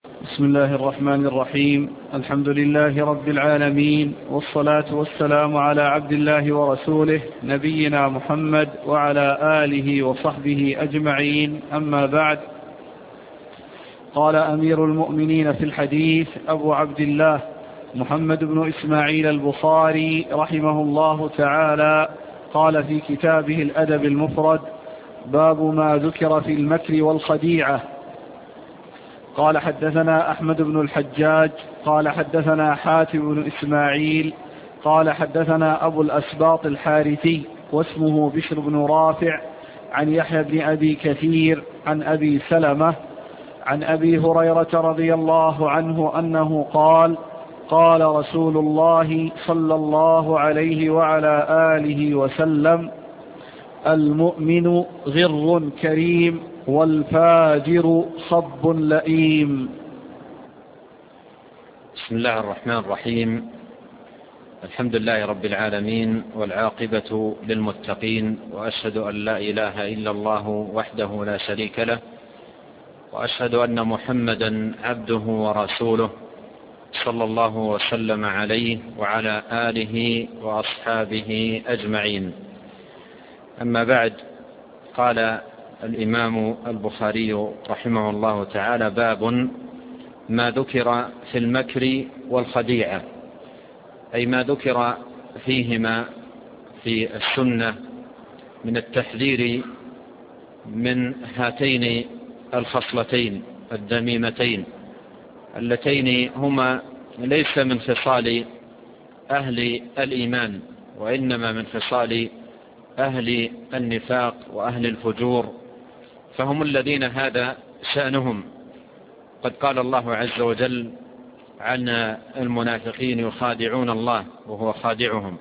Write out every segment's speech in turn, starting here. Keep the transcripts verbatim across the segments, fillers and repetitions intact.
بسم الله الرحمن الرحيم. الحمد لله رب العالمين، والصلاة والسلام على عبد الله ورسوله نبينا محمد وعلى آله وصحبه أجمعين، أما بعد. قال أمير المؤمنين في الحديث أبو عبد الله محمد بن إسماعيل البخاري رحمه الله تعالى، قال في كتابه الأدب المفرد: باب ما ذكر في المكر والخديعة. قال حدثنا أحمد بن الحجاج قال حدثنا حاتم بن إسماعيل قال حدثنا أبو الأسباط الحارثي واسمه بشر بن رافع عن يحيى بن أبي كثير عن أبي سلمة عن أبي هريرة رضي الله عنه أنه قال: قال رسول الله صلى الله عليه وعلى آله وسلم: المؤمن غر كريم والفاجر خب لئيم. بسم الله الرحمن الرحيم. الحمد لله رب العالمين، والعاقبة للمتقين، وأشهد أن لا إله إلا الله وحده لا شريك له، وأشهد أن محمدا عبده ورسوله صلى الله وسلم عليه وعلى آله وأصحابه أجمعين. أما بعد، قال الإمام البخاري رحمه الله تعالى: باب ما ذكر في المكر والخديعة، أي ما ذكر فيهما في السنة من التحذير من هاتين الخصلتين الذميمتين اللتين هما ليس من خصال أهل الإيمان، وإنما من خصال أهل النفاق وأهل الفجور، فهم الذين هذا شأنهم. قد قال الله عز وجل عن المنافقين: يخادعون الله وهو خادعهم،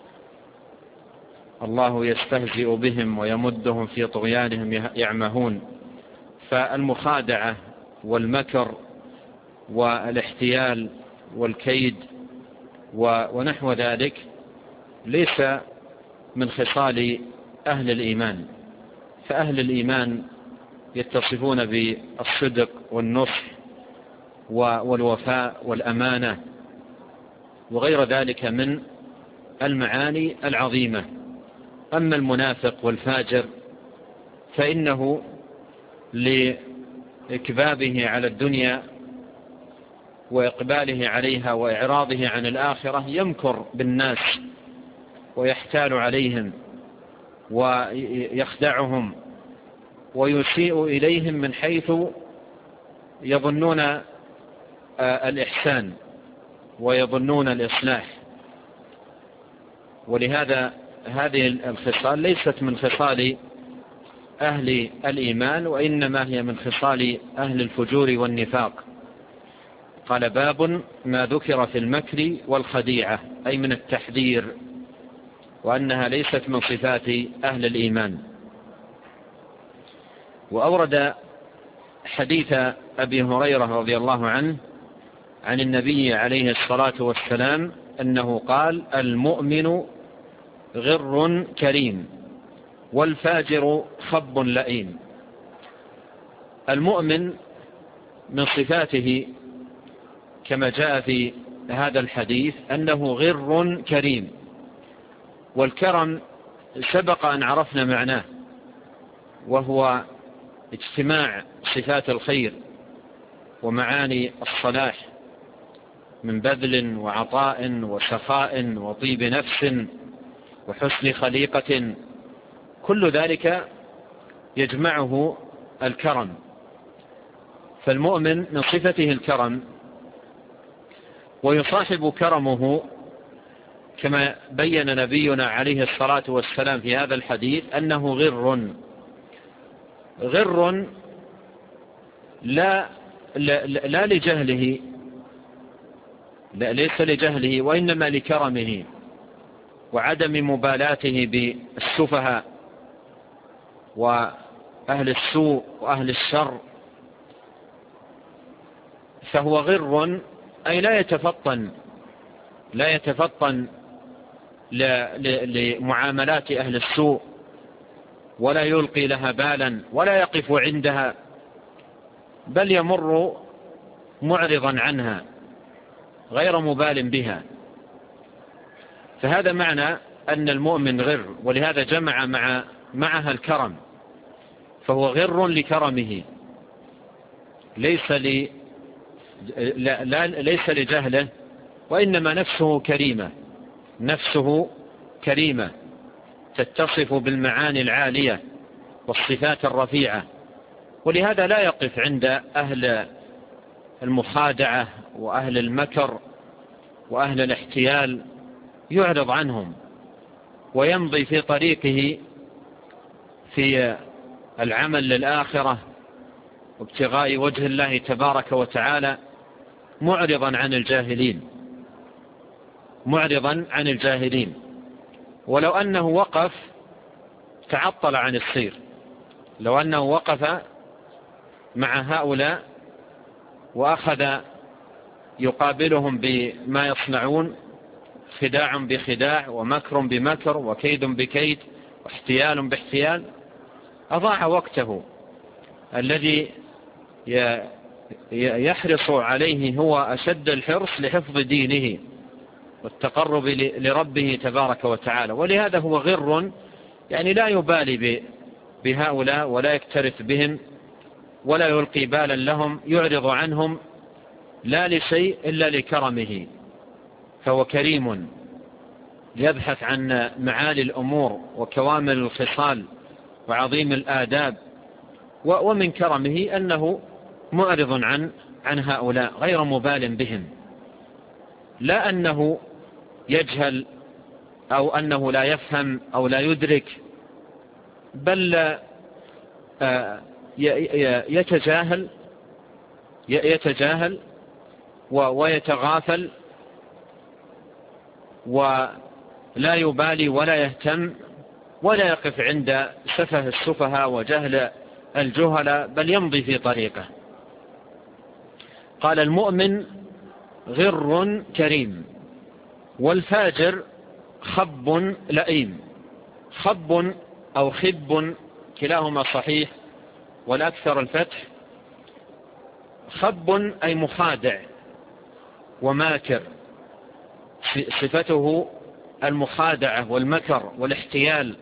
الله يستهزئ بهم ويمدهم في طغيانهم يعمهون. فالمخادعة والمكر والاحتيال والكيد ونحو ذلك ليس من خصال أهل الإيمان، فأهل الإيمان يتصفون بالصدق والنصح والوفاء والأمانة وغير ذلك من المعاني العظيمة. أما المنافق والفاجر فإنه لإكبابه على الدنيا وإقباله عليها وإعراضه عن الآخرة يمكر بالناس ويحتال عليهم ويخدعهم ويسيء إليهم من حيث يظنون الإحسان ويظنون الإصلاح. ولهذا هذه الخصال ليست من خصال أهل الإيمان، وإنما هي من خصال أهل الفجور والنفاق. قال: باب ما ذكر في المكر والخديعة، أي من التحذير، وأنها ليست من صفات أهل الإيمان. وأورد حديث أبي هريرة رضي الله عنه عن النبي عليه الصلاة والسلام أنه قال: المؤمن غر كريم والفاجر خب لئيم. المؤمن من صفاته كما جاء في هذا الحديث أنه غر كريم، والكرم سبق أن عرفنا معناه، وهو اجتماع صفات الخير ومعاني الصلاح من بذل وعطاء وسخاء وطيب نفس وحسن خليقة، كل ذلك يجمعه الكرم. فالمؤمن من صفته الكرم، ويصاحب كرمه كما بين نبينا عليه الصلاة والسلام في هذا الحديث أنه غر غر لا, لا, لا لجهله، لا ليس لجهله، وإنما لكرمه وعدم مبالاته بالسفهاء وأهل السوء وأهل الشر. فهو غر أي لا يتفطن لا يتفطن لمعاملات أهل السوء، ولا يلقي لها بالا ولا يقف عندها، بل يمر معرضا عنها غير مبال بها. فهذا معنى أن المؤمن غر، ولهذا جمع مع معها الكرم، فهو غر لكرمه، ليس ل... لا... لا... ليس لجهله، وإنما نفسه كريمة، نفسه كريمة تتصف بالمعاني العالية والصفات الرفيعة، ولهذا لا يقف عند أهل المخادعة وأهل المكر وأهل الاحتيال، يعرض عنهم ويمضي في طريقه في العمل للآخرة وابتغاء وجه الله تبارك وتعالى، معرضا عن الجاهلين، معرضا عن الجاهلين. ولو أنه وقف تعطل عن السير، لو أنه وقف مع هؤلاء وأخذ يقابلهم بما يصنعون، خداع بخداع ومكر بمكر وكيد بكيد واحتيال باحتيال، أضاع وقته الذي يحرص عليه هو أشد الحرص لحفظ دينه والتقرب لربه تبارك وتعالى. ولهذا هو غر، يعني لا يبالي بهؤلاء ولا يكترث بهم ولا يلقي بالا لهم، يعرض عنهم لا لشيء إلا لكرمه، فهو كريم يبحث عن معالي الأمور وكوامل الخصال وعظيم الآداب، ومن كرمه أنه معرض عن عن هؤلاء غير مبال بهم، لا أنه يجهل أو أنه لا يفهم أو لا يدرك، بل يتجاهل يتجاهل ويتغافل ولا يبالي ولا يهتم ولا يقف عند سفه السفهاء وجهل الجهل، بل يمضي في طريقه. قال المؤمن غر كريم، والفاجر خب لئيم. خب أو خب كلاهما صحيح والأكثر الفتح. خب أي مخادع وماكر، صفته المخادعة والمكر والاحتيال.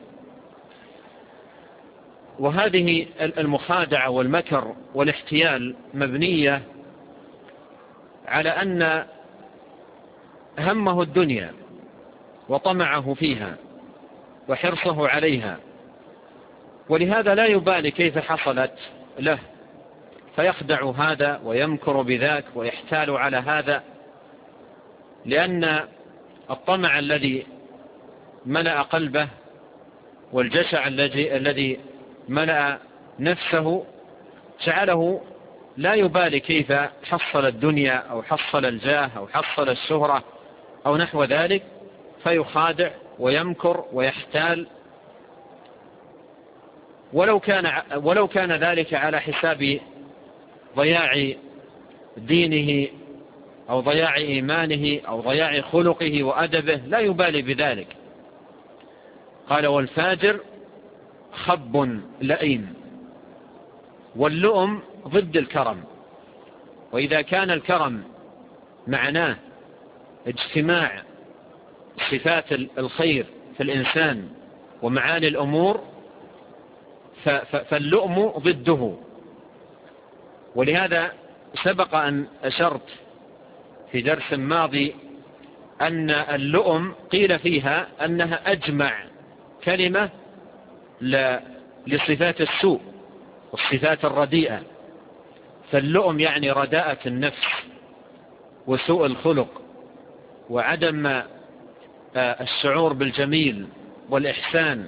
وهذه المخادعة والمكر والاحتيال مبنية على أن همه الدنيا وطمعه فيها وحرصه عليها، ولهذا لا يبالي كيف حصلت له، فيخدع هذا ويمكر بذاك ويحتال على هذا، لأن الطمع الذي ملأ قلبه والجشع الذي الذي ملأ نفسه جعله لا يبالي كيف حصل الدنيا أو حصل الجاه أو حصل الشهرة أو نحو ذلك، فيخادع ويمكر ويحتال، ولو كان ولو كان ذلك على حساب ضياع دينه أو ضياع إيمانه أو ضياع خلقه وأدبه، لا يبالي بذلك. قال والفاجر خب لئيم. واللؤم ضد الكرم، وإذا كان الكرم معناه اجتماع صفات الخير في الإنسان ومعاني الأمور، فاللؤم ضده. ولهذا سبق أن أشرت في درس ماضي أن اللؤم قيل فيها أنها أجمع كلمة لصفات السوء والصفات الرديئة. فاللؤم يعني رداءة النفس وسوء الخلق وعدم الشعور بالجميل والإحسان،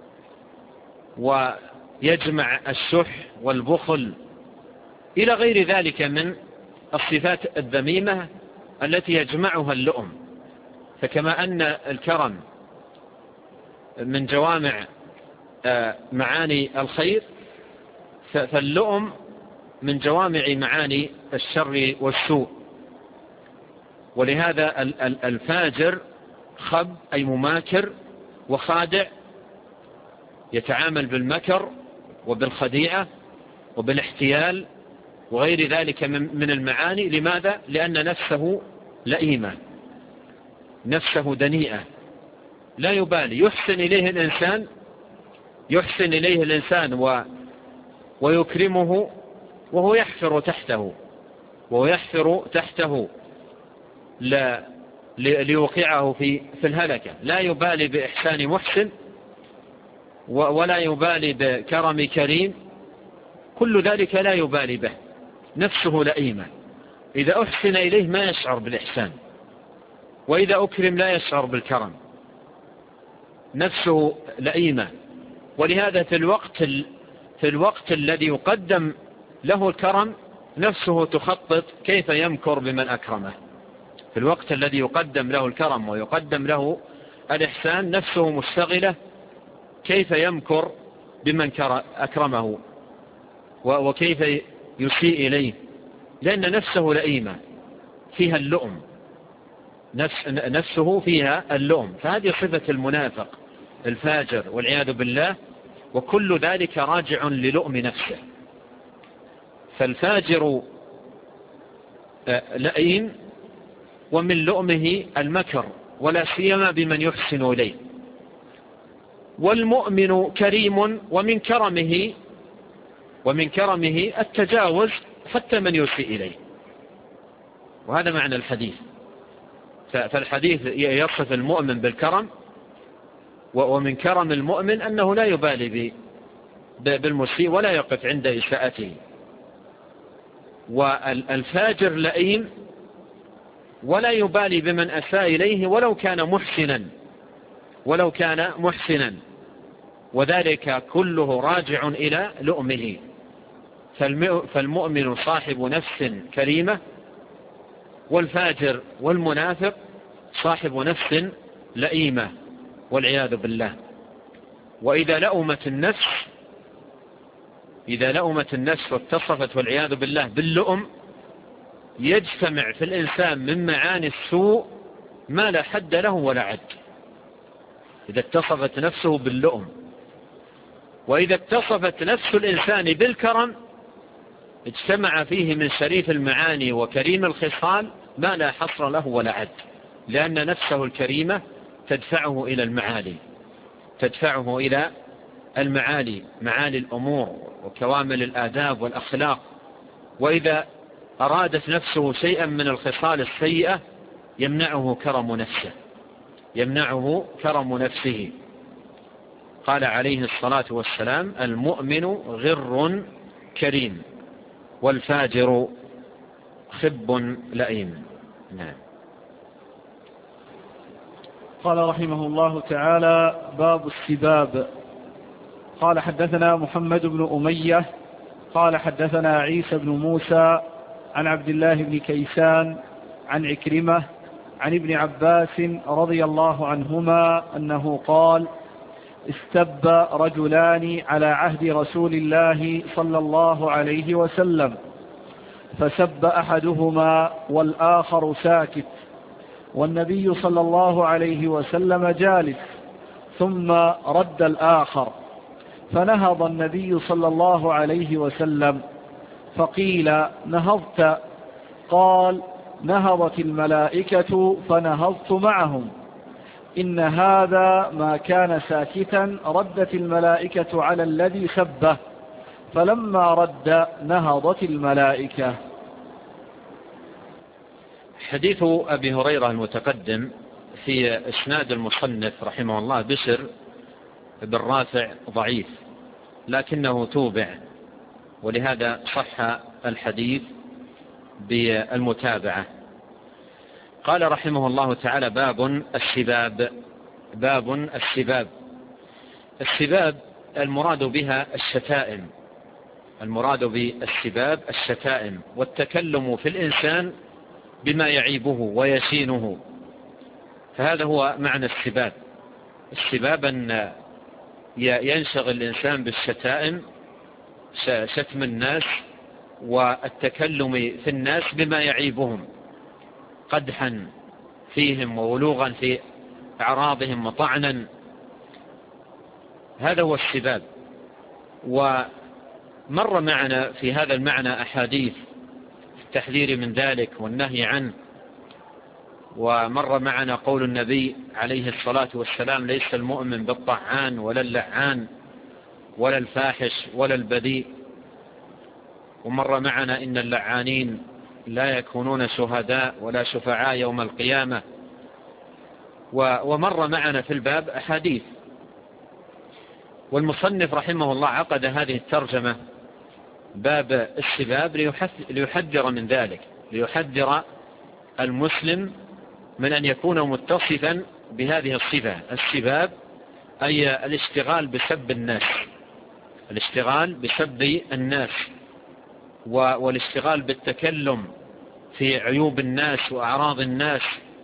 ويجمع الشح والبخل إلى غير ذلك من الصفات الذميمة التي يجمعها اللؤم. فكما أن الكرم من جوامع معاني الخير، فاللؤم من جوامع معاني الشر والسوء. ولهذا الفاجر خب أي مماكر وخادع، يتعامل بالمكر وبالخديعة وبالاحتيال وغير ذلك من المعاني. لماذا؟ لأن نفسه لئيمة، نفسه دنيئة، لا يبالي، يحسن إليه الإنسان يحسن إليه الإنسان و ويكرمه وهو يحفر تحته وهو يحفر تحته لا ليوقعه في في الهلكة. لا يبالي بإحسان محسن ولا يبالي بكرم كريم، كل ذلك لا يبالي به. نفسه لئيمة، إذا أحسن إليه ما يشعر بالإحسان، وإذا أكرم لا يشعر بالكرم. نفسه لئيمة، ولهذا في الوقت في الوقت الذي يقدم له الكرم نفسه تخطط كيف يمكر بمن أكرمه. في الوقت الذي يقدم له الكرم ويقدم له الإحسان نفسه مشتغلة كيف يمكر بمن أكرمه وكيف يسيء إليه، لأن نفسه لئيمة فيها اللؤم، نفس نفسه فيها اللؤم. فهذه صفة المنافق الفاجر والعياذ بالله، وكل ذلك راجع للؤم نفسه. فالفاجر لئيم، ومن لؤمه المكر، ولا سيما بمن يحسن إليه. والمؤمن كريم، ومن كرمه ومن كرمه التجاوز حتى من يسيء إليه. وهذا معنى الحديث. فالحديث يصف المؤمن بالكرم، ومن كرم المؤمن أنه لا يبالي بالمسيء ولا يقف عند إساءته. والفاجر لئيم ولا يبالي بمن أساء إليه ولو كان محسنا ولو كان محسنا وذلك كله راجع إلى لؤمه. فالمؤمن صاحب نفس كريمة، والفاجر والمنافق صاحب نفس لئيمة والعياذ بالله. وإذا لأمت النفس إذا لأمت النفس واتصفت والعياذ بالله باللؤم يجتمع في الإنسان من معاني السوء ما لا حد له ولا عد. إذا اتصفت نفسه باللؤم، وإذا اتصفت نفس الإنسان بالكرم اجتمع فيه من شريف المعاني وكريم الخصال ما لا حصر له ولا عد، لأن نفسه الكريمة تدفعه إلى المعالي تدفعه إلى المعالي معالي الأمور وكوامل الآداب والأخلاق. وإذا أرادت نفسه شيئا من الخصال السيئة يمنعه كرم نفسه يمنعه كرم نفسه. قال عليه الصلاة والسلام: المؤمن غر كريم، والفاجر خب لئيم. نعم. قال رحمه الله تعالى: باب السباب. قال حدثنا محمد بن أمية قال حدثنا عيسى بن موسى عن عبد الله بن كيسان عن عكرمة عن ابن عباس رضي الله عنهما أنه قال: استب رجلان على عهد رسول الله صلى الله عليه وسلم، فسب أحدهما والآخر ساكت، والنبي صلى الله عليه وسلم جالس، ثم رد الآخر، فنهض النبي صلى الله عليه وسلم، فقيل: نهضت؟ قال: نهضت الملائكة فنهضت معهم. إن هذا ما كان ساكتا ردت الملائكة على الذي سبه، فلما رد نهضت الملائكة. حديث أبي هريرة المتقدم في إسناد المصنف رحمه الله بشر بن رافع ضعيف، لكنه توبع، ولهذا صح الحديث بالمتابعة. قال رحمه الله تعالى: باب السباب. باب السباب. السباب المراد بها الشتائم المراد بالسباب الشتائم والتكلم في الإنسان بما يعيبه ويشينه، فهذا هو معنى السباب. السباب أن ينشغل الإنسان بالشتائم، شتم الناس والتكلم في الناس بما يعيبهم، قدحا فيهم وولوغا في أعراضهم وطعنا. هذا هو السباب. مر معنا في هذا المعنى أحاديث التحذير من ذلك والنهي عنه، ومر معنا قول النبي عليه الصلاة والسلام: ليس المؤمن بالطعان ولا اللعان ولا الفاحش ولا البذيء. ومر معنا إن اللعانين لا يكونون شهداء ولا شفعاء يوم القيامة. ومر معنا في الباب أحاديث. والمصنف رحمه الله عقد هذه الترجمة باب السباب ليحذر من ذلك، ليحذر المسلم من أن يكون متصفا بهذه الصفة، السباب، أي الاشتغال بسب الناس، الاشتغال بسب الناس والاشتغال بالتكلم في عيوب الناس وأعراض الناس،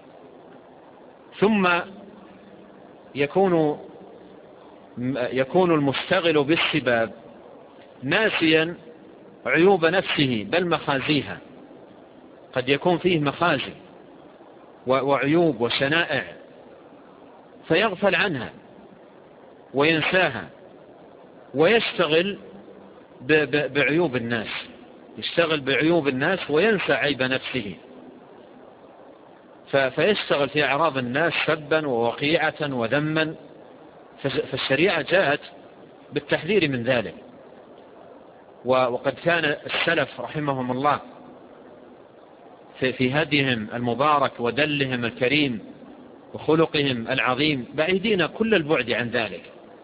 ثم يكون يكون المشتغل بالسباب ناسيا عيوب نفسه بل مخازيها. قد يكون فيه مخازي وعيوب وشنائع فيغفل عنها وينساها ويشتغل بعيوب الناس، يشتغل بعيوب الناس وينسى عيب نفسه، فيشتغل في أعراض الناس سبا ووقيعة وذما. فالشريعة جاءت بالتحذير من ذلك. وقد كان السلف رحمهم الله في هديهم المبارك ودلهم الكريم وخلقهم العظيم بعيدين كل البعد عن ذلك،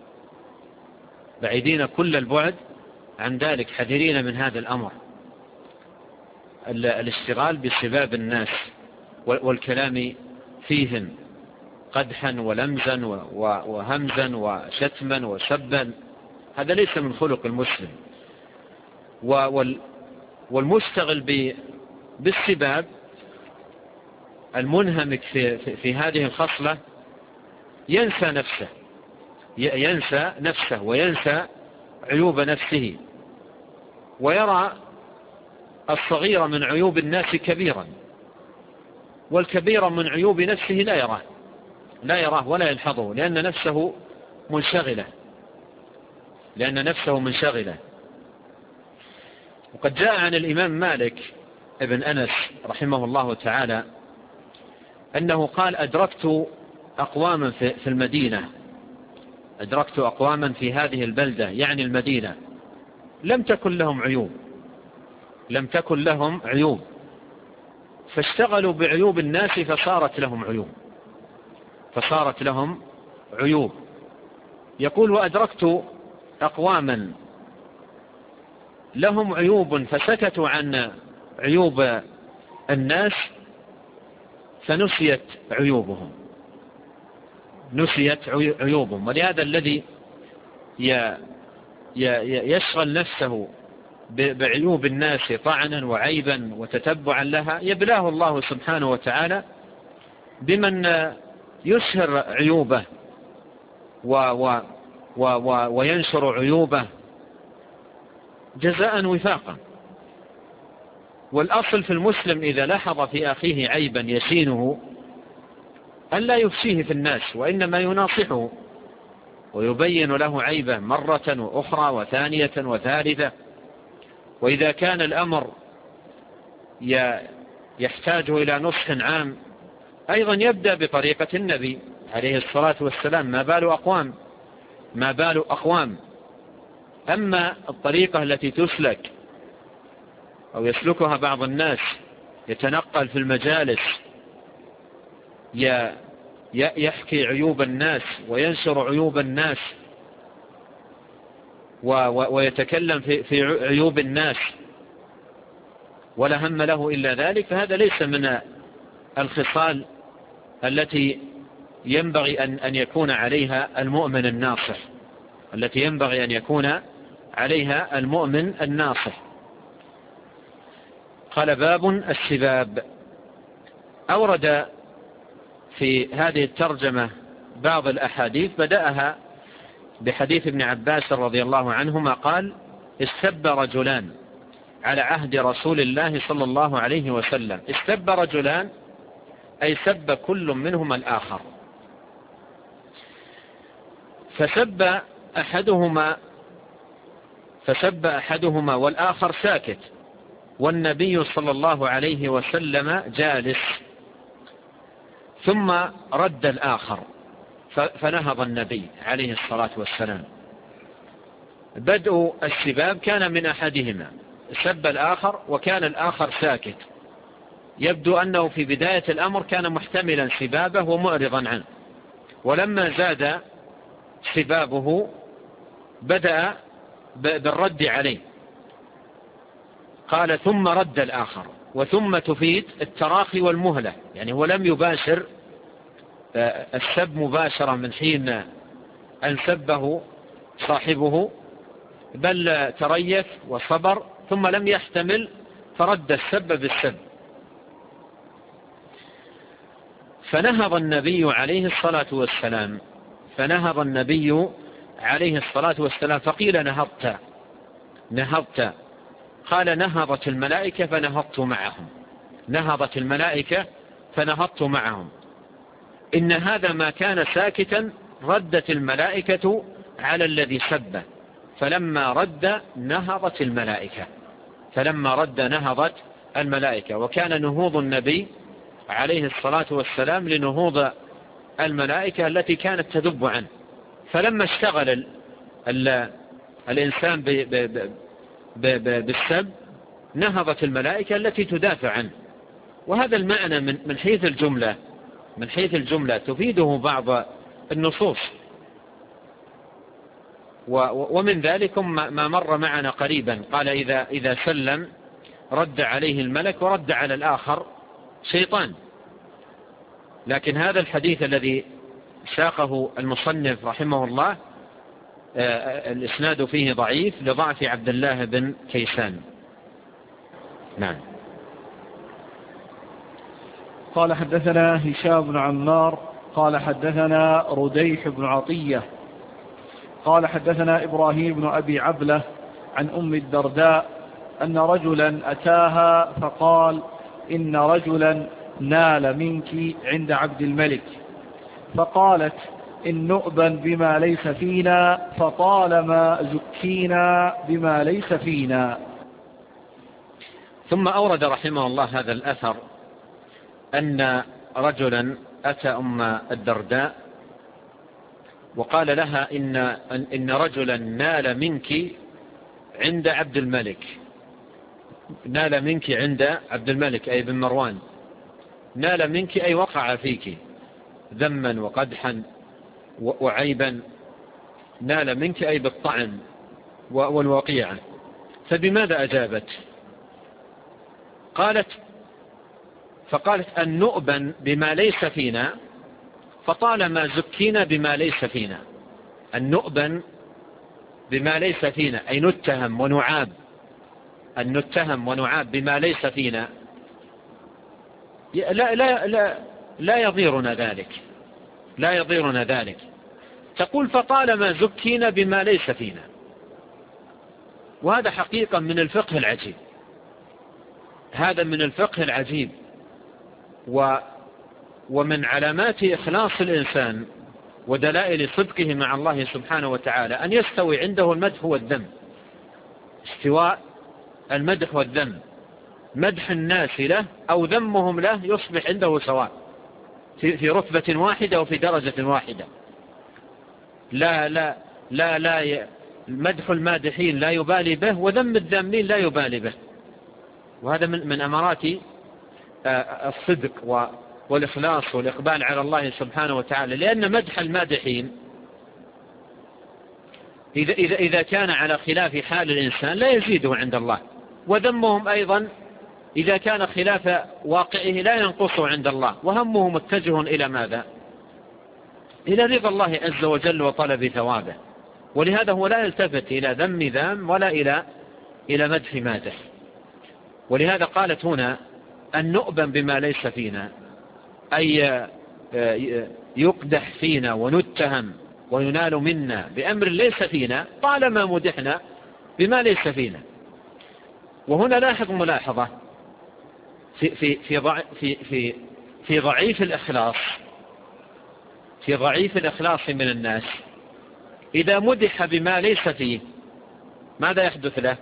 بعيدين كل البعد عن ذلك، حذرين من هذا الأمر، الاشتغال بسباب الناس والكلام فيهم قدحا ولمزا وهمزا وشتما وسبا. هذا ليس من خلق المسلم. والمشتغل بالسباب المنهمك في, في هذه الخصلة ينسى نفسه، ينسى نفسه وينسى عيوب نفسه، ويرى الصغير من عيوب الناس كبيرا، والكبير من عيوب نفسه لا يراه لا يراه ولا يلحظه، لأن نفسه منشغلة لأن نفسه منشغلة. وقد جاء عن الإمام مالك ابن أنس رحمه الله تعالى أنه قال: أدركت أقواما في المدينة أدركت أقواما في هذه البلدة، يعني المدينة، لم تكن لهم عيوب لم تكن لهم عيوب فاشتغلوا بعيوب الناس فصارت لهم عيوب فصارت لهم عيوب يقول: وأدركت أقواما لهم عيوب فسكتوا عن عيوب الناس فنسيت عيوبهم نسيت عيوبهم ولهذا الذي يشغل نفسه بعيوب الناس طعنا وعيبا وتتبعا لها يبلاه الله سبحانه وتعالى بمن يشهر عيوبه و و و و وينشر عيوبه جزاء وفاقا. والأصل في المسلم إذا لاحظ في أخيه عيبا يشينه أن لا يفشيه في الناس، وإنما يناصحه ويبين له عيبه مرة وأخرى وثانية وثالثة. وإذا كان الأمر يحتاج إلى نصح عام أيضا يبدأ بطريقة النبي عليه الصلاة والسلام: ما بال أقوام ما بال أقوام أما الطريقة التي تسلك أو يسلكها بعض الناس يتنقل في المجالس يحكي عيوب الناس وينشر عيوب الناس ويتكلم في عيوب الناس ولا هم له إلا ذلك، فهذا ليس من الخصال التي ينبغي أن يكون عليها المؤمن الناصح التي ينبغي أن يكون عليها المؤمن الناصح. قال: باب السباب. أورد في هذه الترجمة بعض الأحاديث، بدأها بحديث ابن عباس رضي الله عنهما قال: استب رجلان على عهد رسول الله صلى الله عليه وسلم. استب رجلان أي سب كل منهما الآخر، فسب أحدهما فسب أحدهما والآخر ساكت، والنبي صلى الله عليه وسلم جالس، ثم رد الآخر فنهض النبي عليه الصلاة والسلام. بدء السباب كان من أحدهما، سب الآخر وكان الآخر ساكت، يبدو أنه في بداية الأمر كان محتملا سبابه ومعرضا عنه، ولما زاد سبابه بدأ بالرد عليه. قال ثم رد الآخر، وثم تفيد التراخي والمهلة، يعني هو لم يباشر السب مباشرة من حين أن سبه صاحبه، بل تريث وصبر ثم لم يحتمل فرد السب بالسب. فنهض النبي عليه الصلاة والسلام فنهض النبي عليه الصلاة والسلام فقيل نهضت نهضت قال نهضت الملائكة فنهضت معهم نهضت الملائكة فنهضت معهم إن هذا ما كان ساكتا ردت الملائكة على الذي سبه، فلما رد نهضت الملائكة فلما رد نهضت الملائكة وكان نهوض النبي عليه الصلاة والسلام لنهوض الملائكة التي كانت تذب عنه. فلما اشتغل ال ال الإنسان ب ب ب ب بالسب نهضت الملائكة التي تدافع عنه. وهذا المعنى من من حيث الجملة من حيث الجملة تفيده بعض النصوص، ومن ذلك ما مر معنا قريبا، قال إذا إذا سلم رد عليه الملك ورد على الآخر شيطان. لكن هذا الحديث الذي ساقه المصنف رحمه الله الإسناد فيه ضعيف لضعف عبد الله بن كيسان. نعم. قال حدثنا هشام بن عمار قال حدثنا رديح بن عطية قال حدثنا إبراهيم بن أبي عبلة عن أم الدرداء أن رجلا أتاها فقال إن رجلا نال منك عند عبد الملك، فقالت إن نؤبا بما ليس فينا فطالما زكينا بما ليس فينا. ثم أورد رحمه الله هذا الأثر أن رجلا أتى أم الدرداء وقال لها إن, إن رجلا نال منك عند عبد الملك نال منك عند عبد الملك أي بن مروان، نال منك أي وقع فيك ذما وقدحا وعيبا، نال منك أي بالطعن والوقيعة، فبماذا أجابت؟ قالت فقالت أن نؤبا بما ليس فينا فطالما زكينا بما ليس فينا. أن نؤبا بما ليس فينا أي نتهم ونعاب، أن نتهم ونعاب بما ليس فينا لا, لا, لا, لا يضيرنا ذلك لا يضيرنا ذلك تقول فطالما زكينا بما ليس فينا. وهذا حقيقة من الفقه العجيب هذا من الفقه العجيب و ومن علامات إخلاص الإنسان ودلائل صدقه مع الله سبحانه وتعالى أن يستوي عنده المدح والذم، استواء المدح والذم، مدح الناس له أو ذمهم له يصبح عنده سواء في, في رتبة واحدة وفي درجة واحدة. لا لا لا لا مدح المادحين لا يبالي به وذم الذامين لا يبالي به. وهذا من, من أمارات الصدق والإخلاص والإقبال على الله سبحانه وتعالى، لأن مدح المادحين إذا, إذا, إذا كان على خلاف حال الإنسان لا يزيده عند الله، وذمهم أيضا إذا كان خلاف واقعه لا ينقصه عند الله، وهمه متجه إلى ماذا؟ إلى رضا الله عز وجل وطلب ثوابه. ولهذا هو لا يلتفت إلى ذم ذام ولا إلى إلى مدح مادح. ولهذا قالت هنا أن نؤبا بما ليس فينا أي يقدح فينا ونتهم وينال منا بأمر ليس فينا طالما مدحنا بما ليس فينا. وهنا لاحظ ملاحظة في في في في في, في ضعيف الإخلاص في ضعيف الإخلاص من الناس إذا مدح بما ليس فيه ماذا يحدث له؟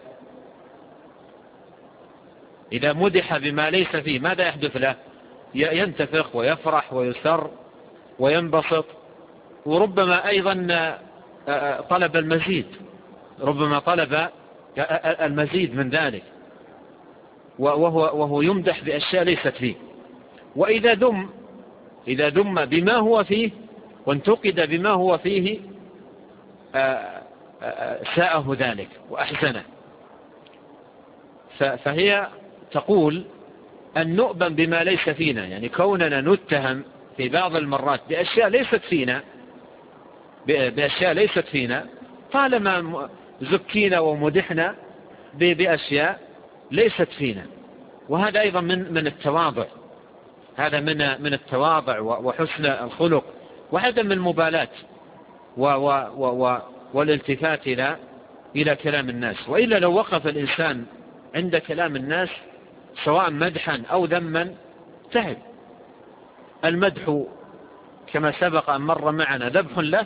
إذا مدح بما ليس فيه ماذا يحدث له؟ ينتفخ ويفرح ويسر وينبسط، وربما أيضا طلب المزيد، ربما طلب المزيد من ذلك، وهو, وهو يمدح بأشياء ليست فيه. وإذا ذم إذا ذم بما هو فيه وانتقد بما هو فيه ساءه ذلك وأحزنه. فهي تقول أن نؤمن بما ليس فينا، يعني كوننا نتهم في بعض المرات بأشياء ليست فينا بأشياء ليست فينا طالما زكينا ومدحنا بأشياء ليست فينا. وهذا أيضا من من التواضع، هذا من من التواضع وحسن الخلق وعدم المبالاة والالتفات إلى إلى كلام الناس. وإلا لو وقف الإنسان عند كلام الناس سواء مدحا أو ذما تعب. المدح كما سبق أن مر معنا ذبح له،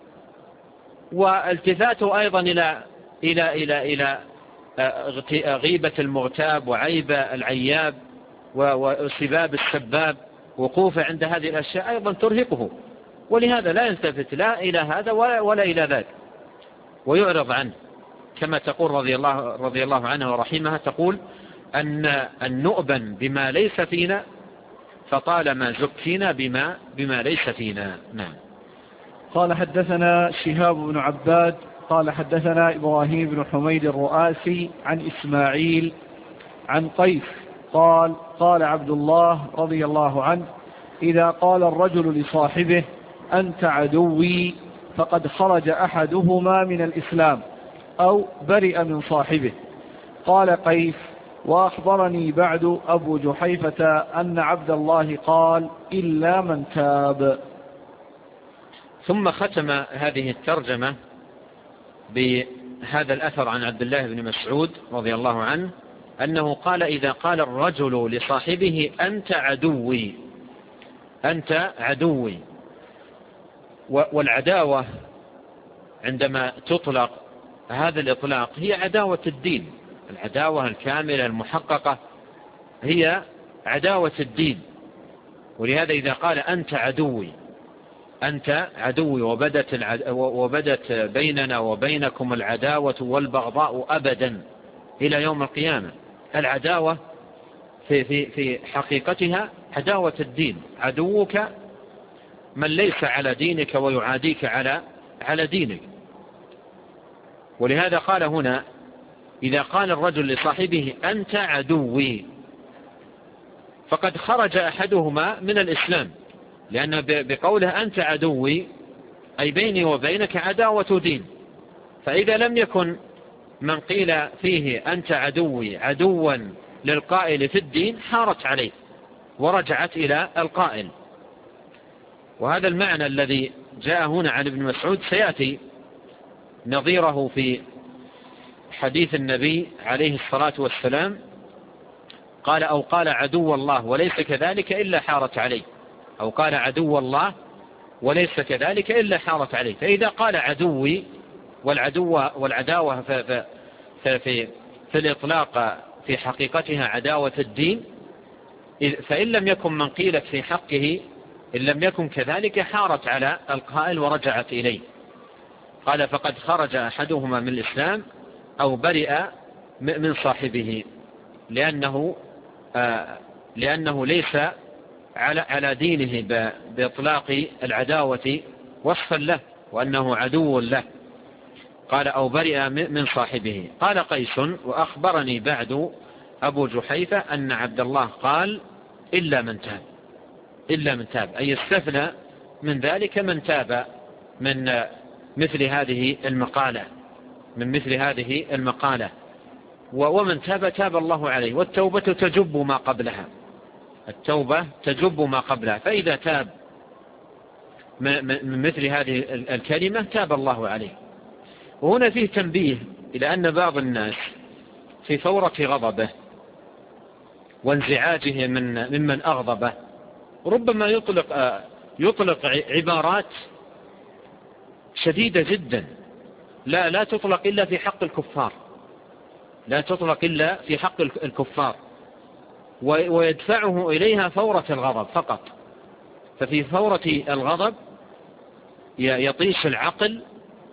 والتفاته أيضا إلى إلى إلى إلى غيبة المغتاب وعيب العياب وسباب السباب، وقوفه عند هذه الأشياء أيضا ترهقه، ولهذا لا يلتفت لا إلى هذا ولا, ولا إلى ذاك ويعرض عنه. كما تقول رضي الله, رضي الله عنها ورحمها، تقول أن النؤبن بما ليس فينا فطالما زكينا بما, بما ليس فينا. نعم. قال حدثنا شهاب بن عباد قال حدثنا إبراهيم بن حميد الرؤاسي عن إسماعيل عن قيس قال قال عبد الله رضي الله عنه: إذا قال الرجل لصاحبه أنت عدوي فقد خرج أحدهما من الإسلام أو برئ من صاحبه. قال قيس: وأخبرني بعد أبو جحيفة أن عبد الله قال: إلا من تاب. ثم ختم هذه الترجمة بهذا الأثر عن عبد الله بن مسعود رضي الله عنه أنه قال: إذا قال الرجل لصاحبه أنت عدوي، أنت عدوي. والعداوة عندما تطلق هذا الإطلاق هي عداوة الدين، العداوة الكاملة المحققة هي عداوة الدين. ولهذا إذا قال أنت عدوي أنت عدوي وبدت, العد... وبدت بيننا وبينكم العداوة والبغضاء أبدا إلى يوم القيامة. العداوة في, في, في حقيقتها عداوة الدين، عدوك من ليس على دينك ويعاديك على على دينك. ولهذا قال هنا: إذا قال الرجل لصاحبه أنت عدوي فقد خرج أحدهما من الإسلام، لأن بقوله أنت عدوي أي بيني وبينك عداوة دين. فإذا لم يكن من قيل فيه أنت عدوي عدوا للقائل في الدين حارت عليه ورجعت إلى القائل. وهذا المعنى الذي جاء هنا عن ابن مسعود سيأتي نظيره في حديث النبي عليه الصلاة والسلام، قال: أو قال عدو الله وليس كذلك إلا حارت عليه، أو قال عدو الله وليس كذلك إلا حارت عليه. فإذا قال عدوي والعدو والعداوة في, في, في, في الإطلاق في حقيقتها عداوة الدين، فإن لم يكن من قيلت في حقه إن لم يكن كذلك حارت على القائل ورجعت إليه. قال: فقد خرج أحدهما من الإسلام أو برئ من صاحبه، لأنه آه لأنه ليس على على دينه بإطلاق العداوة وصفا له وأنه عدو له. قال: أو برئ من صاحبه. قال قيس: وأخبرني بعد أبو جحيفة أن عبد الله قال: إلا من تاب. إلا من تاب أي استثنى من ذلك من تاب من مثل هذه المقالة من مثل هذه المقالة ومن تاب تاب الله عليه. والتوبة تجب ما قبلها، التوبة تجب ما قبلها. فإذا تاب من مثل هذه الكلمة تاب الله عليه. وهنا فيه تنبيه إلى أن بعض الناس في ثورة غضبه وانزعاجه من ممن أغضبه ربما يطلق يطلق عبارات شديدة جدا لا لا تطلق إلا في حق الكفار، لا تطلق إلا في حق الكفار، ويدفعه إليها فورة الغضب فقط. ففي فورة الغضب يطيش العقل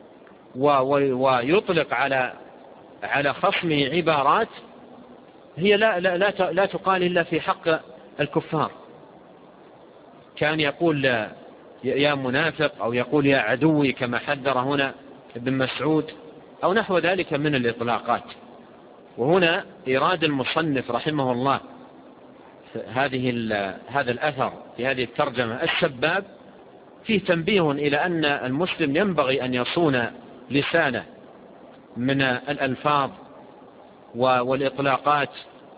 ويطلق على على خصمه عبارات هي لا لا لا لا تقال إلا في حق الكفار. كان يقول يا منافق، أو يقول يا عدوي كما حذر هنا ابن مسعود، أو نحو ذلك من الإطلاقات. وهنا إراد المصنف رحمه الله هذه هذا الأثر في هذه الترجمة السباب فيه تنبيه إلى أن المسلم ينبغي أن يصون لسانه من الألفاظ والإطلاقات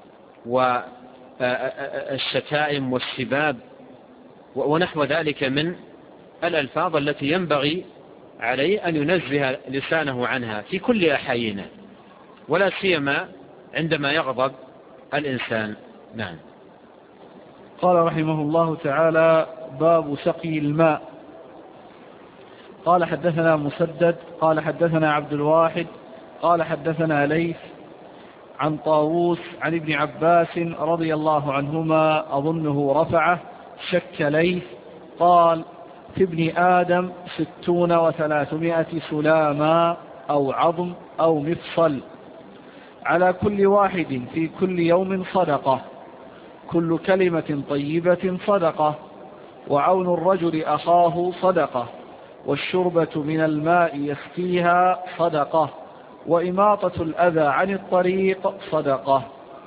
والشتائم والسباب ونحو ذلك من الألفاظ التي ينبغي عليه أن ينزه لسانه عنها في كل أحايينه، ولا سيما عندما يغضب الإنسان. نعم. قال رحمه الله تعالى: باب سقي الماء. قال حدثنا مسدد قال حدثنا عبد الواحد قال حدثنا ليث عن طاووس عن ابن عباس رضي الله عنهما أظنه رفعه، شك ليث، قال: في ابن آدم ستون وثلاثمائة سلاما أو عظم أو مفصل، على كل واحد في كل يوم صدقة، كل كلمة طيبة صدقة، وعون الرجل أخاه صدقة، والشربة من الماء يسقيها صدقة، وإماطة الأذى عن الطريق صدقة.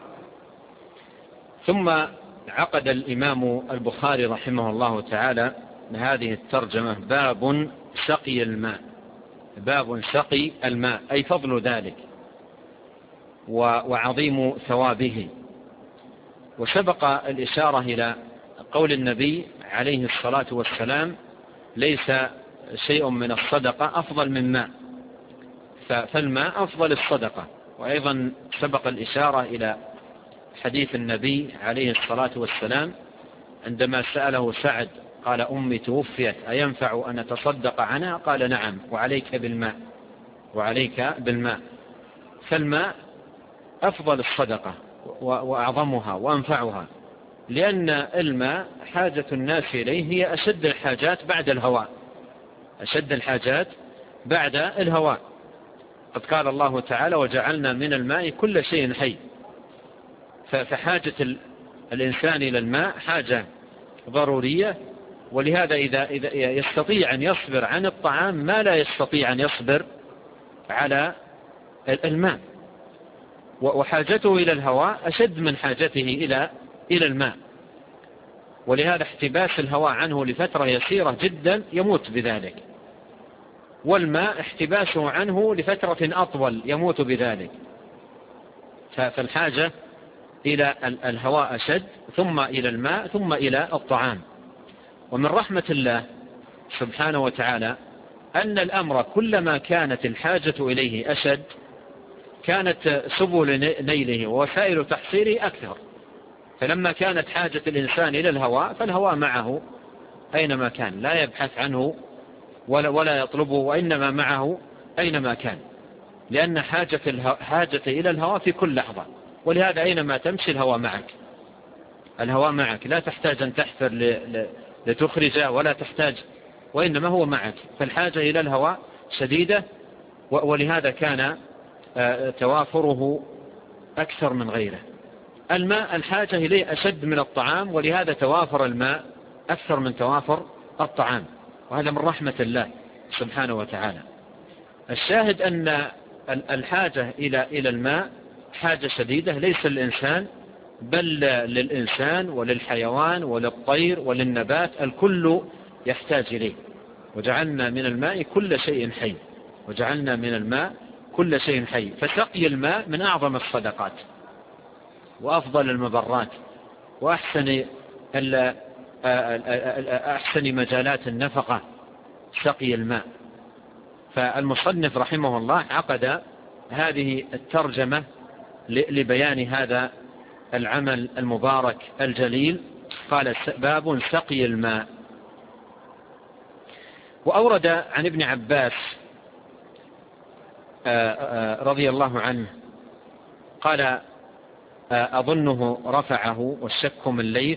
ثم عقد الإمام البخاري رحمه الله تعالى هذه الترجمة: باب سقي الماء. باب سقي الماء أي فضل ذلك وعظيم ثوابه. وسبق الإشارة إلى قول النبي عليه الصلاة والسلام: ليس شيء من الصدقة أفضل من ماء، فالماء أفضل الصدقة. وأيضا سبق الإشارة إلى حديث النبي عليه الصلاة والسلام عندما سأله سعد قال: أمي توفيت أينفع أن أتصدق عنها؟ قال: نعم، وعليك بالماء، وعليك بالماء. فالماء أفضل الصدقة وأعظمها وأنفعها، لأن الماء حاجة الناس إليه هي أشد الحاجات بعد الهواء، أشد الحاجات بعد الهواء. قد قال الله تعالى: وجعلنا من الماء كل شيء حي. فحاجة الإنسان إلى الماء حاجة ضرورية، ولهذا إذا يستطيع أن يصبر عن الطعام ما لا يستطيع أن يصبر على الماء، وحاجته إلى الهواء أشد من حاجته إلى إلى الماء. ولهذا احتباس الهواء عنه لفترة يسيرة جدا يموت بذلك، والماء احتباسه عنه لفترة أطول يموت بذلك. فالحاجة إلى الهواء أشد، ثم إلى الماء، ثم إلى الطعام. ومن رحمة الله سبحانه وتعالى أن الأمر كلما كانت الحاجة إليه أشد كانت سبل نيله ووسائل تحصيله أكثر. فلما كانت حاجة الإنسان إلى الهواء فالهواء معه أينما كان، لا يبحث عنه ولا, ولا يطلبه، وإنما معه أينما كان، لأن حاجة, حاجة إلى الهواء في كل لحظة. ولهذا أينما تمشي الهواء معك، الهواء معك، لا تحتاج أن تحفر لتخرجه ولا تحتاج، وإنما هو معك. فالحاجة إلى الهواء شديدة، ولهذا كان توافره أكثر من غيره. الماء الحاجة إليه أشد من الطعام، ولهذا توافر الماء أكثر من توافر الطعام، وهذا من رحمة الله سبحانه وتعالى. الشاهد أن الحاجة إلى إلى الماء حاجة شديدة، ليس للإنسان بل للإنسان وللحيوان وللطير وللنبات، الكل يحتاج إليه. وجعلنا من الماء كل شيء حي، وجعلنا من الماء كل شيء حي. فسقي الماء من أعظم الصدقات وأفضل المبرات وأحسن أحسن مجالات النفقة، سقي الماء. فالمصنف رحمه الله عقد هذه الترجمة لبيان هذا العمل المبارك الجليل. قال: باب سقي الماء. وأورد عن ابن عباس رضي الله عنه قال أظنه رفعه والشك من ليث،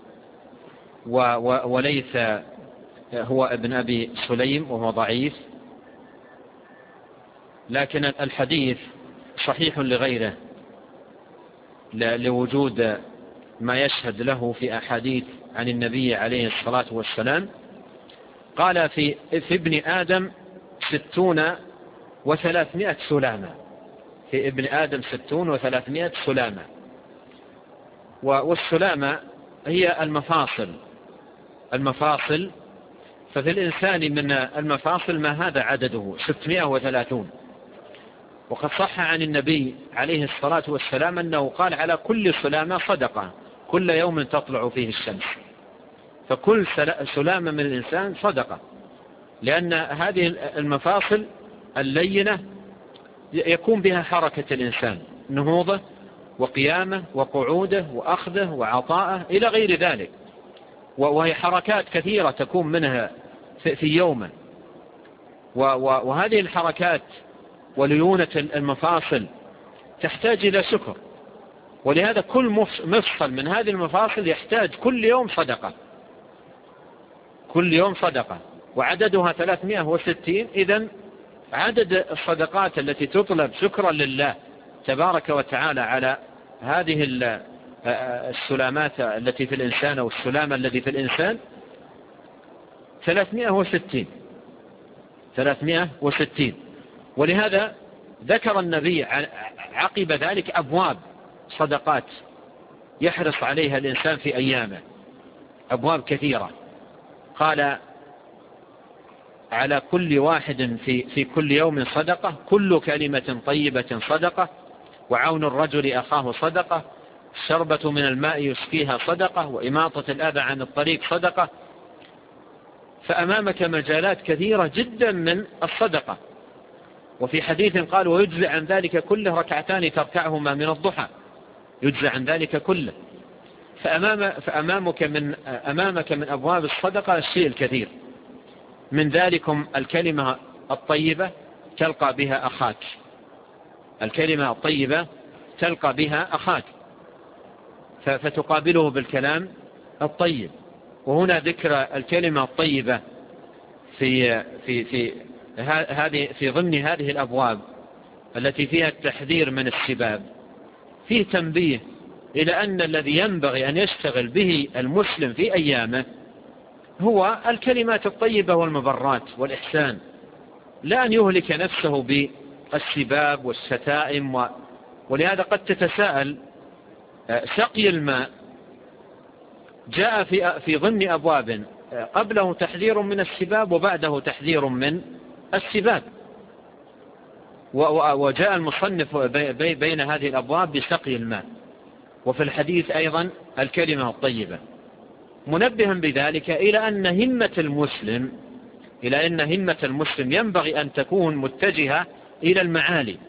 وليث هو ابن أبي سليم وهو ضعيف، لكن الحديث صحيح لغيره لوجود ما يشهد له في أحاديث عن النبي عليه الصلاة والسلام. قال في, في ابن آدم ستون وثلاثمائة سلامة، في ابن آدم ستون وثلاثمائة سلامة، والسلامة هي المفاصل المفاصل ففي الإنسان من المفاصل ما هذا عدده ستمائة وثلاثون. وقد صح عن النبي عليه الصلاة والسلام أنه قال على كل سلامة صدقة كل يوم تطلع فيه الشمس، فكل سلامة من الإنسان صدقة، لأن هذه المفاصل اللينة يكون بها حركة الإنسان، نهوضه وقيامه وقعوده وأخذه وعطاءه إلى غير ذلك، وهي حركات كثيرة تكون منها في يومه، وهذه الحركات وليونة المفاصل تحتاج إلى شكر، ولهذا كل مفصل من هذه المفاصل يحتاج كل يوم صدقة، كل يوم صدقة، وعددها ثلاثمائة وستين. إذن عدد الصدقات التي تطلب شكرا لله تبارك وتعالى على هذه السلامات التي في الإنسان أو السلامة الذي في الإنسان ثلاثمائة وستين ثلاثمائة وستين. ولهذا ذكر النبي عقب ذلك أبواب صدقات يحرص عليها الإنسان في أيامه، أبواب كثيرة. قال على كل واحد في, في كل يوم صدقة، كل كلمة طيبة صدقة، وعون الرجل أخاه صدقة، شربة من الماء يسقيها صدقة، وإماطة الأذى عن الطريق صدقة. فأمامك مجالات كثيرة جدا من الصدقة. وفي حديث قال ويجزع عن ذلك كله ركعتان تركعهما من الضحى، يجزع عن ذلك كله. فأمام فأمامك من أمامك من أبواب الصدقة الشيء الكثير، من ذلكم الكلمة الطيبة تلقى بها أخاك، الكلمة الطيبة تلقى بها أخاك فتقابله بالكلام الطيب. وهنا ذكر الكلمة الطيبة في في في هذه في ضمن هذه الأبواب التي فيها التحذير من السباب، فيه تنبيه إلى أن الذي ينبغي أن يشتغل به المسلم في أيامه هو الكلمات الطيبة والمبرات والإحسان، لا أن يهلك نفسه بالسباب والشتائم و... ولهذا قد تتساءل، سقي الماء جاء في في ضمن أبواب قبله تحذير من السباب وبعده تحذير من السباب، وجاء المصنف بين هذه الأبواب بسقي الماء، وفي الحديث أيضا الكلمة الطيبة، منبها بذلك إلى أن همة المسلم إلى أن همة المسلم ينبغي أن تكون متجهة إلى المعالي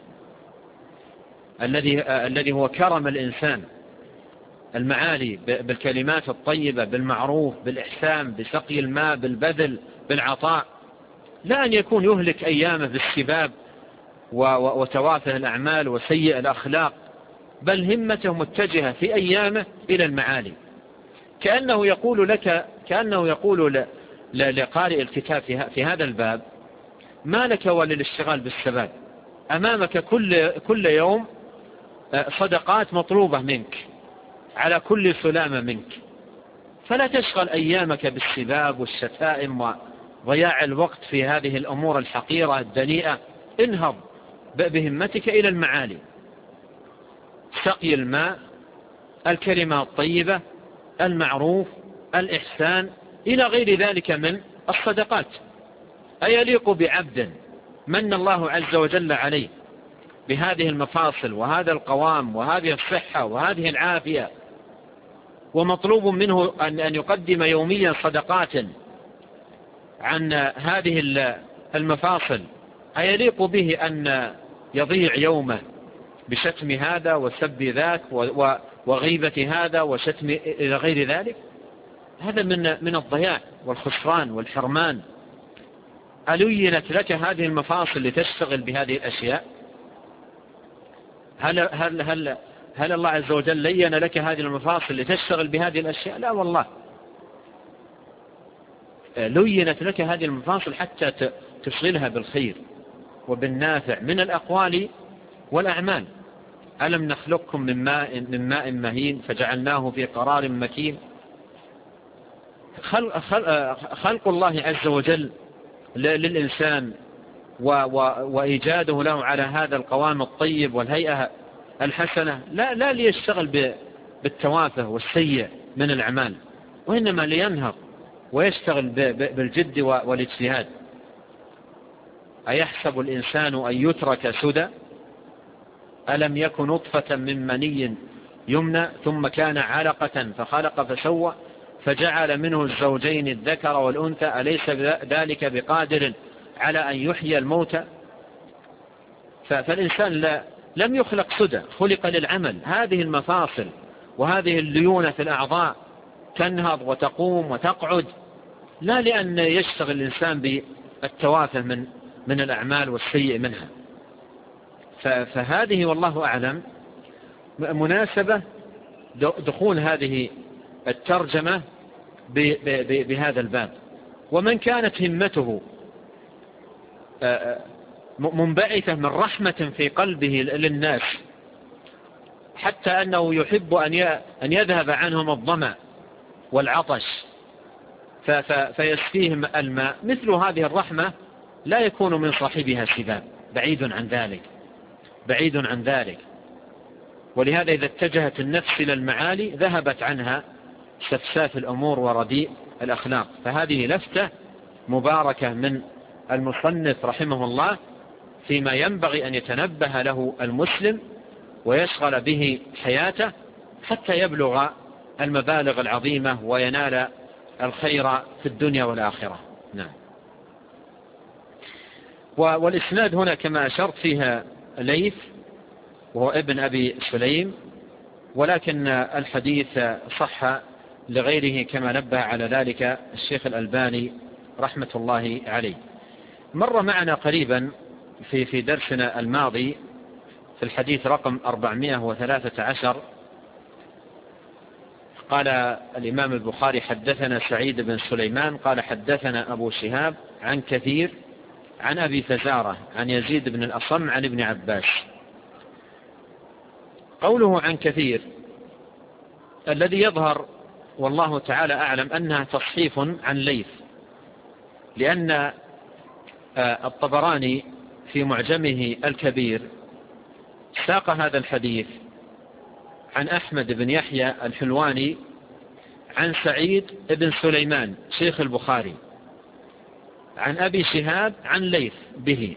الذي الذي هو كرم الإنسان، المعالي بالكلمات الطيبة، بالمعروف، بالإحسان، بسقي الماء، بالبذل، بالعطاء، لا أن يكون يهلك أيامه بالسباب وتوافه الأعمال وسيء الأخلاق، بل همته متجهة في أيامه إلى المعالي، كأنه يقول لك كأنه يقول لقارئ الكتاب في هذا الباب ما لك وللاشتغال بالسباب، أمامك كل كل يوم صدقات مطلوبة منك على كل سلامة منك، فلا تشغل أيامك بالسباب والشتائم وضياع الوقت في هذه الأمور الحقيرة الدنيئة، انهض بهمتك إلى المعالي، سقي الماء، الكلمة الطيبة، المعروف، الإحسان، إلى غير ذلك من الصدقات. أيليق بعبد من الله عز وجل عليه بهذه المفاصل وهذا القوام وهذه الصحة وهذه العافية، ومطلوب منه أن يقدم يوميا صدقات عن هذه المفاصل، أيليق به أن يضيع يومه بشتم هذا وسب ذاك وغيبة هذا وشتم إلى غير ذلك؟ هذا من من الضياع والخسران والحرمان. ألينت لك هذه المفاصل لتشتغل بهذه الأشياء؟ هل, هل, هل, هل الله عز وجل لين لك هذه المفاصل لتشتغل بهذه الأشياء؟ لا والله، لينت لك هذه المفاصل حتى تشغلها بالخير وبالنافع من الأقوال والأعمال. ألم نخلقكم من ماء, من ماء مهين فجعلناه في قرار مكين. خلق, خلق الله عز وجل للإنسان وإيجاده له على هذا القوام الطيب والهيئة الحسنة لا, لا ليشتغل بالتوافه والسيء من الأعمال، وإنما لينهض ويشتغل بالجد والاجتهاد. أيحسب الإنسان أن يترك سدى ألم يكن نطفة من مني يمنى ثم كان علقة فخلق فسوى فجعل منه الزوجين الذكر والأنثى أليس ذلك بقادر على أن يحيي الموتى؟ فالإنسان لا لم يخلق سدى، خلق للعمل. هذه المفاصل وهذه الليونة في الأعضاء تنهض وتقوم وتقعد لا لأن يشتغل الإنسان بالتوافه من من الأعمال والسيء منها. فهذه والله أعلم مناسبة دخول هذه الترجمة بهذا الباب. ومن كانت همته منبعثة من رحمة في قلبه للناس حتى أنه يحب أن يذهب عنهم الظمأ والعطش فيسقيهم الماء، مثل هذه الرحمة لا يكون من صاحبها سباب، بعيد عن ذلك بعيد عن ذلك. ولهذا إذا اتجهت النفس إلى المعالي ذهبت عنها سفساف الأمور ورديء الأخلاق. فهذه لفتة مباركة من المصنف رحمه الله فيما ينبغي أن يتنبه له المسلم ويشغل به حياته حتى يبلغ المبالغ العظيمة وينال الخير في الدنيا والآخرة. نعم. والإسناد هنا كما أشرت فيها ليث وهو ابن أبي سليم، ولكن الحديث صح لغيره كما نبه على ذلك الشيخ الألباني رحمة الله عليه. مر معنا قريبا في في درسنا الماضي في الحديث رقم أربعمائة وثلاثة عشر قال الإمام البخاري حدثنا سعيد بن سليمان قال حدثنا أبو شهاب عن كثير عن أبي فزارة عن يزيد بن الأصم عن ابن عباس. قوله عن كثير الذي يظهر والله تعالى أعلم أنها تصحيف عن ليث، لأن الطبراني في معجمه الكبير ساق هذا الحديث عن أحمد بن يحيى الحلواني عن سعيد بن سليمان شيخ البخاري عن أبي شهاب عن ليث به،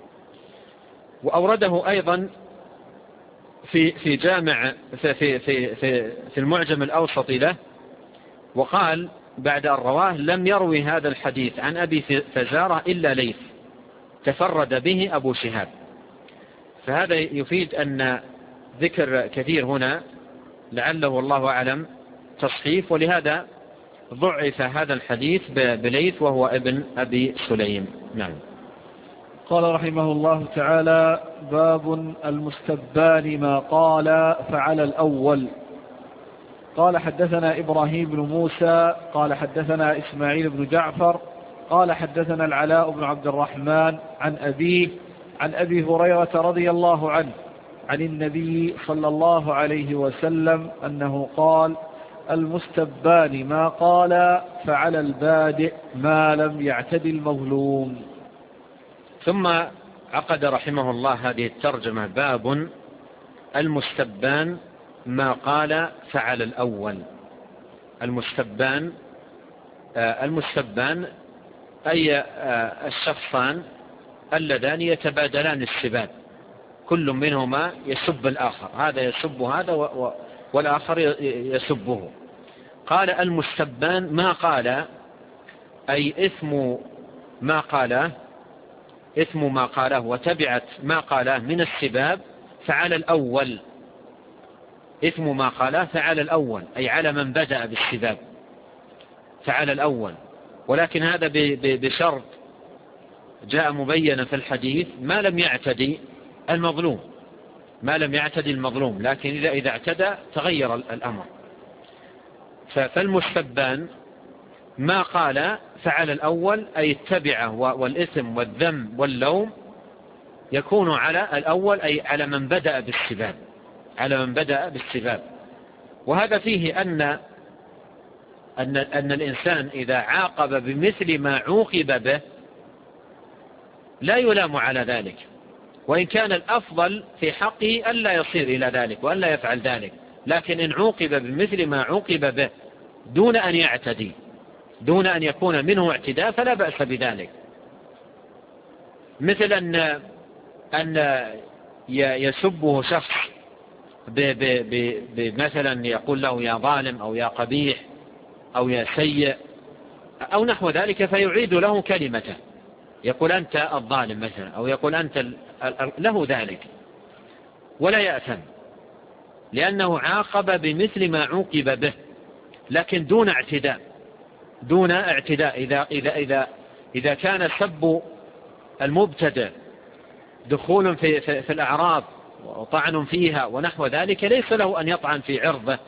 وأورده أيضا في في جامع في في في في, في المعجم الأوسط له، وقال بعد أن رواه لم يروي هذا الحديث عن أبي فزارة إلا ليث تفرد به أبو شهاب. فهذا يفيد أن ذكر كثير هنا لعله والله أعلم تصحيف، ولهذا ضعف هذا الحديث بليث وهو ابن أبي سليم. نعم. قال رحمه الله تعالى: باب المستبان ما قال فعلى الأول. قال حدثنا إبراهيم بن موسى قال حدثنا إسماعيل بن جعفر قال حدثنا العلاء بن عبد الرحمن عن أبيه عن أبي هريرة رضي الله عنه عن النبي صلى الله عليه وسلم أنه قال: المستبان ما قال فعلى البادئ ما لم يعتد المظلوم. ثم عقد رحمه الله هذه الترجمة: باب المستبان ما قال فعلى الأول. المستبان آه المستبان أي آه الشخصان اللذان يتبادلان السباب، كل منهما يسب الآخر، هذا يسب هذا والآخر يسبه. قال المستبان ما قال أي إثم ما قاله إثم ما قاله وتبعت ما قاله من السباب فعلى الأول. إثم ما قاله فعلى الأول أي على من بدأ بالسباب فعلى الأول، ولكن هذا بشرط جاء مبينا في الحديث ما لم يعتدي المظلوم، ما لم يعتدي المظلوم، لكن إذا إذا اعتدى تغير الأمر. فالمستبان ما قال فعل الأول أي التبعة والإثم والذم واللوم يكون على الأول أي على من بدأ بالسباب، على من بدأ بالسباب. وهذا فيه أن أن أن الإنسان إذا عاقب بمثل ما عوقب به لا يلام على ذلك، وإن كان الأفضل في حقه ألا يصير إلى ذلك وألا يفعل ذلك، لكن إن عوقب بمثل ما عوقب به دون أن يعتدي، دون أن يكون منه اعتداء، فلا بأس بذلك. مثل أن أن يسبه شخص بمثلا يقول له يا ظالم أو يا قبيح أو يا سيء أو نحو ذلك، فيعيد له كلمته، يقول أنت الظالم مثلا، أو يقول أنت له ذلك، ولا يأثم لأنه عاقب بمثل ما عوقب به، لكن دون اعتداء، دون اعتداء. إذا, إذا, إذا, إذا كان سب المبتدع دخول في, في, في الأعراض وطعن فيها ونحو ذلك، ليس له أن يطعن في عرضه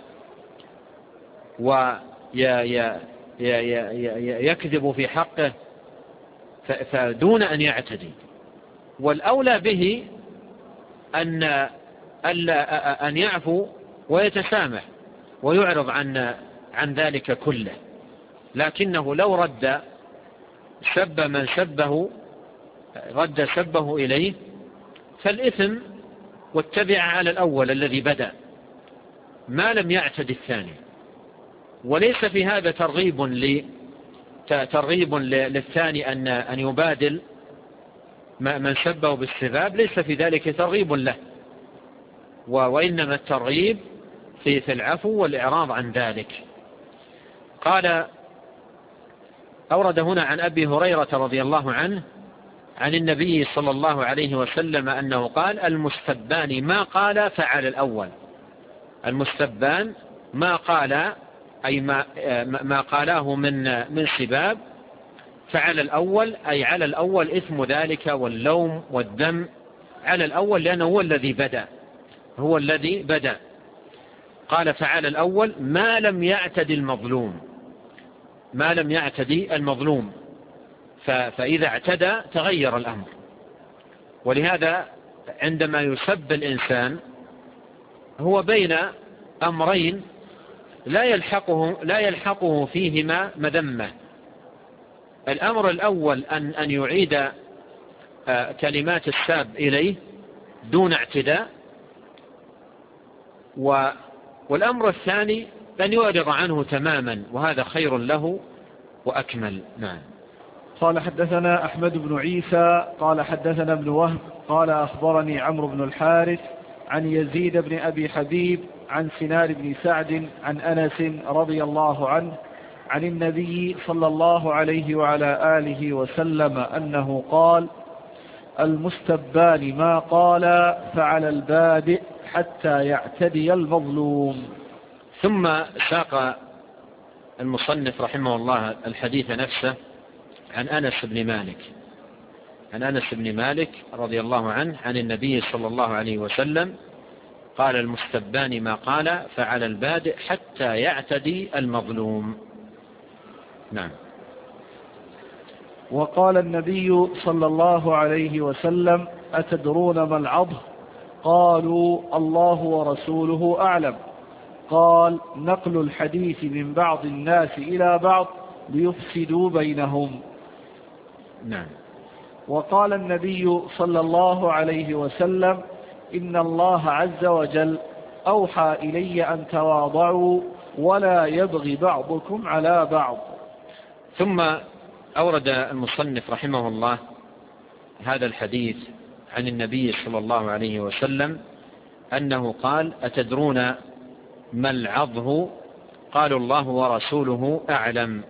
ويكذب في حقه فدون أن يعتدي. والأولى به أن, أن يعفو ويتسامح ويعرض عن, عن ذلك كله، لكنه لو رد سب من سبه رد سبه إليه فالإثم واتبع على الأول الذي بدأ ما لم يعتد الثاني. وليس في هذا ترغيب ل ترغيب للثاني أن أن يبادل من سبه بالسباب، ليس في ذلك ترغيب له، وإنما الترغيب في في العفو والإعراض عن ذلك. قال أورد هنا عن أبي هريرة رضي الله عنه عن النبي صلى الله عليه وسلم أنه قال المستبان ما قال فعل الأول. المستبان ما قال أي ما, ما قاله من, من سباب فعل الأول أي على الأول إثم ذلك واللوم والذم على الأول، لأنه هو الذي بدأ، هو الذي بدأ. قال فعل الأول ما لم يعتدي المظلوم، ما لم يعتدي المظلوم، فإذا اعتدى تغير الأمر. ولهذا عندما يسب الإنسان هو بين أمرين لا يلحقه, لا يلحقه فيهما مذمة. الأمر الأول أن, أن يعيد كلمات الساب إليه دون اعتداء، والأمر الثاني أن يعرض عنه تماما، وهذا خير له وأكمل. نعم. قال حدثنا أحمد بن عيسى قال حدثنا ابن وهب قال أخبرني عمرو بن الحارث عن يزيد بن أبي حبيب عن سنان بن سعد عن أنس رضي الله عنه عن النبي صلى الله عليه وعلى آله وسلم أنه قال المستبان ما قال فعل البادئ حتى يعتدي المظلوم. ثم ساق المصنف رحمه الله الحديث نفسه عن أنس بن مالك عن أنس بن مالك رضي الله عنه عن النبي صلى الله عليه وسلم قال المستبان ما قال فعل البادئ حتى يعتدي المظلوم. نعم. وقال النبي صلى الله عليه وسلم أتدرون ما العض؟ قالوا الله ورسوله أعلم. قال نقل الحديث من بعض الناس إلى بعض ليفسدوا بينهم. نعم. وقال النبي صلى الله عليه وسلم إن الله عز وجل أوحى إلي أن تواضعوا ولا يبغي بعضكم على بعض. ثم أورد المصنف رحمه الله هذا الحديث عن النبي صلى الله عليه وسلم أنه قال أتدرون ما العضه؟ قالوا الله ورسوله أعلم.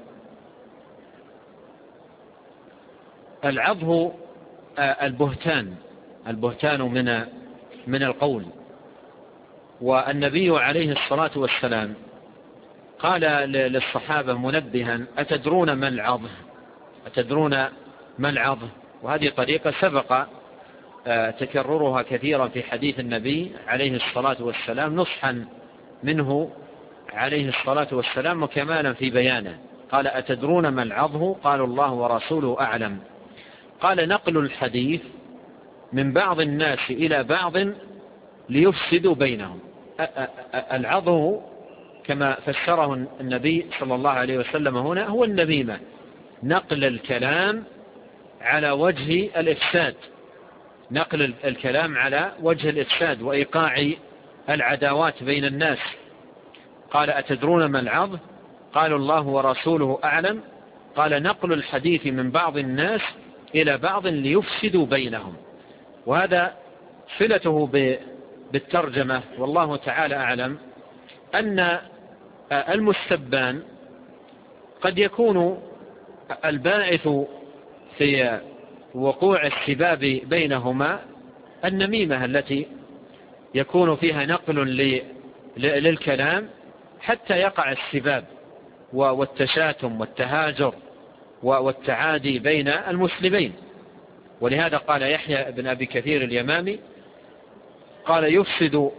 العضه البهتان، البهتان من من القول. والنبي عليه الصلاة والسلام قال للصحابة منبها أتدرون ما العض؟ أتدرون ما العض؟ وهذه طريقة سبق تكررها كثيرا في حديث النبي عليه الصلاة والسلام نصحا منه عليه الصلاة والسلام وكمالا في بيانه. قال: أتدرون ما العظه؟ قالوا: الله ورسوله أعلم. قال: نقل الحديث من بعض الناس إلى بعض ليفسدوا بينهم. العظه كما فسره النبي صلى الله عليه وسلم هنا هو النميمة، نقل الكلام على وجه الإفساد، نقل الكلام على وجه الإفساد وإيقاع العداوات بين الناس. قال: أتدرون ما العظ؟ قالوا: الله ورسوله أعلم. قال: نقل الحديث من بعض الناس إلى بعض ليفسدوا بينهم. وهذا صلته بالترجمة والله تعالى أعلم أن المستبان قد يكون الباعث في وقوع السباب بينهما النميمة التي يكون فيها نقل للكلام حتى يقع السباب والتشاتم والتهاجر والتعادي بين المسلمين. ولهذا قال يحيى بن أبي كثير اليمامي قال: يفسد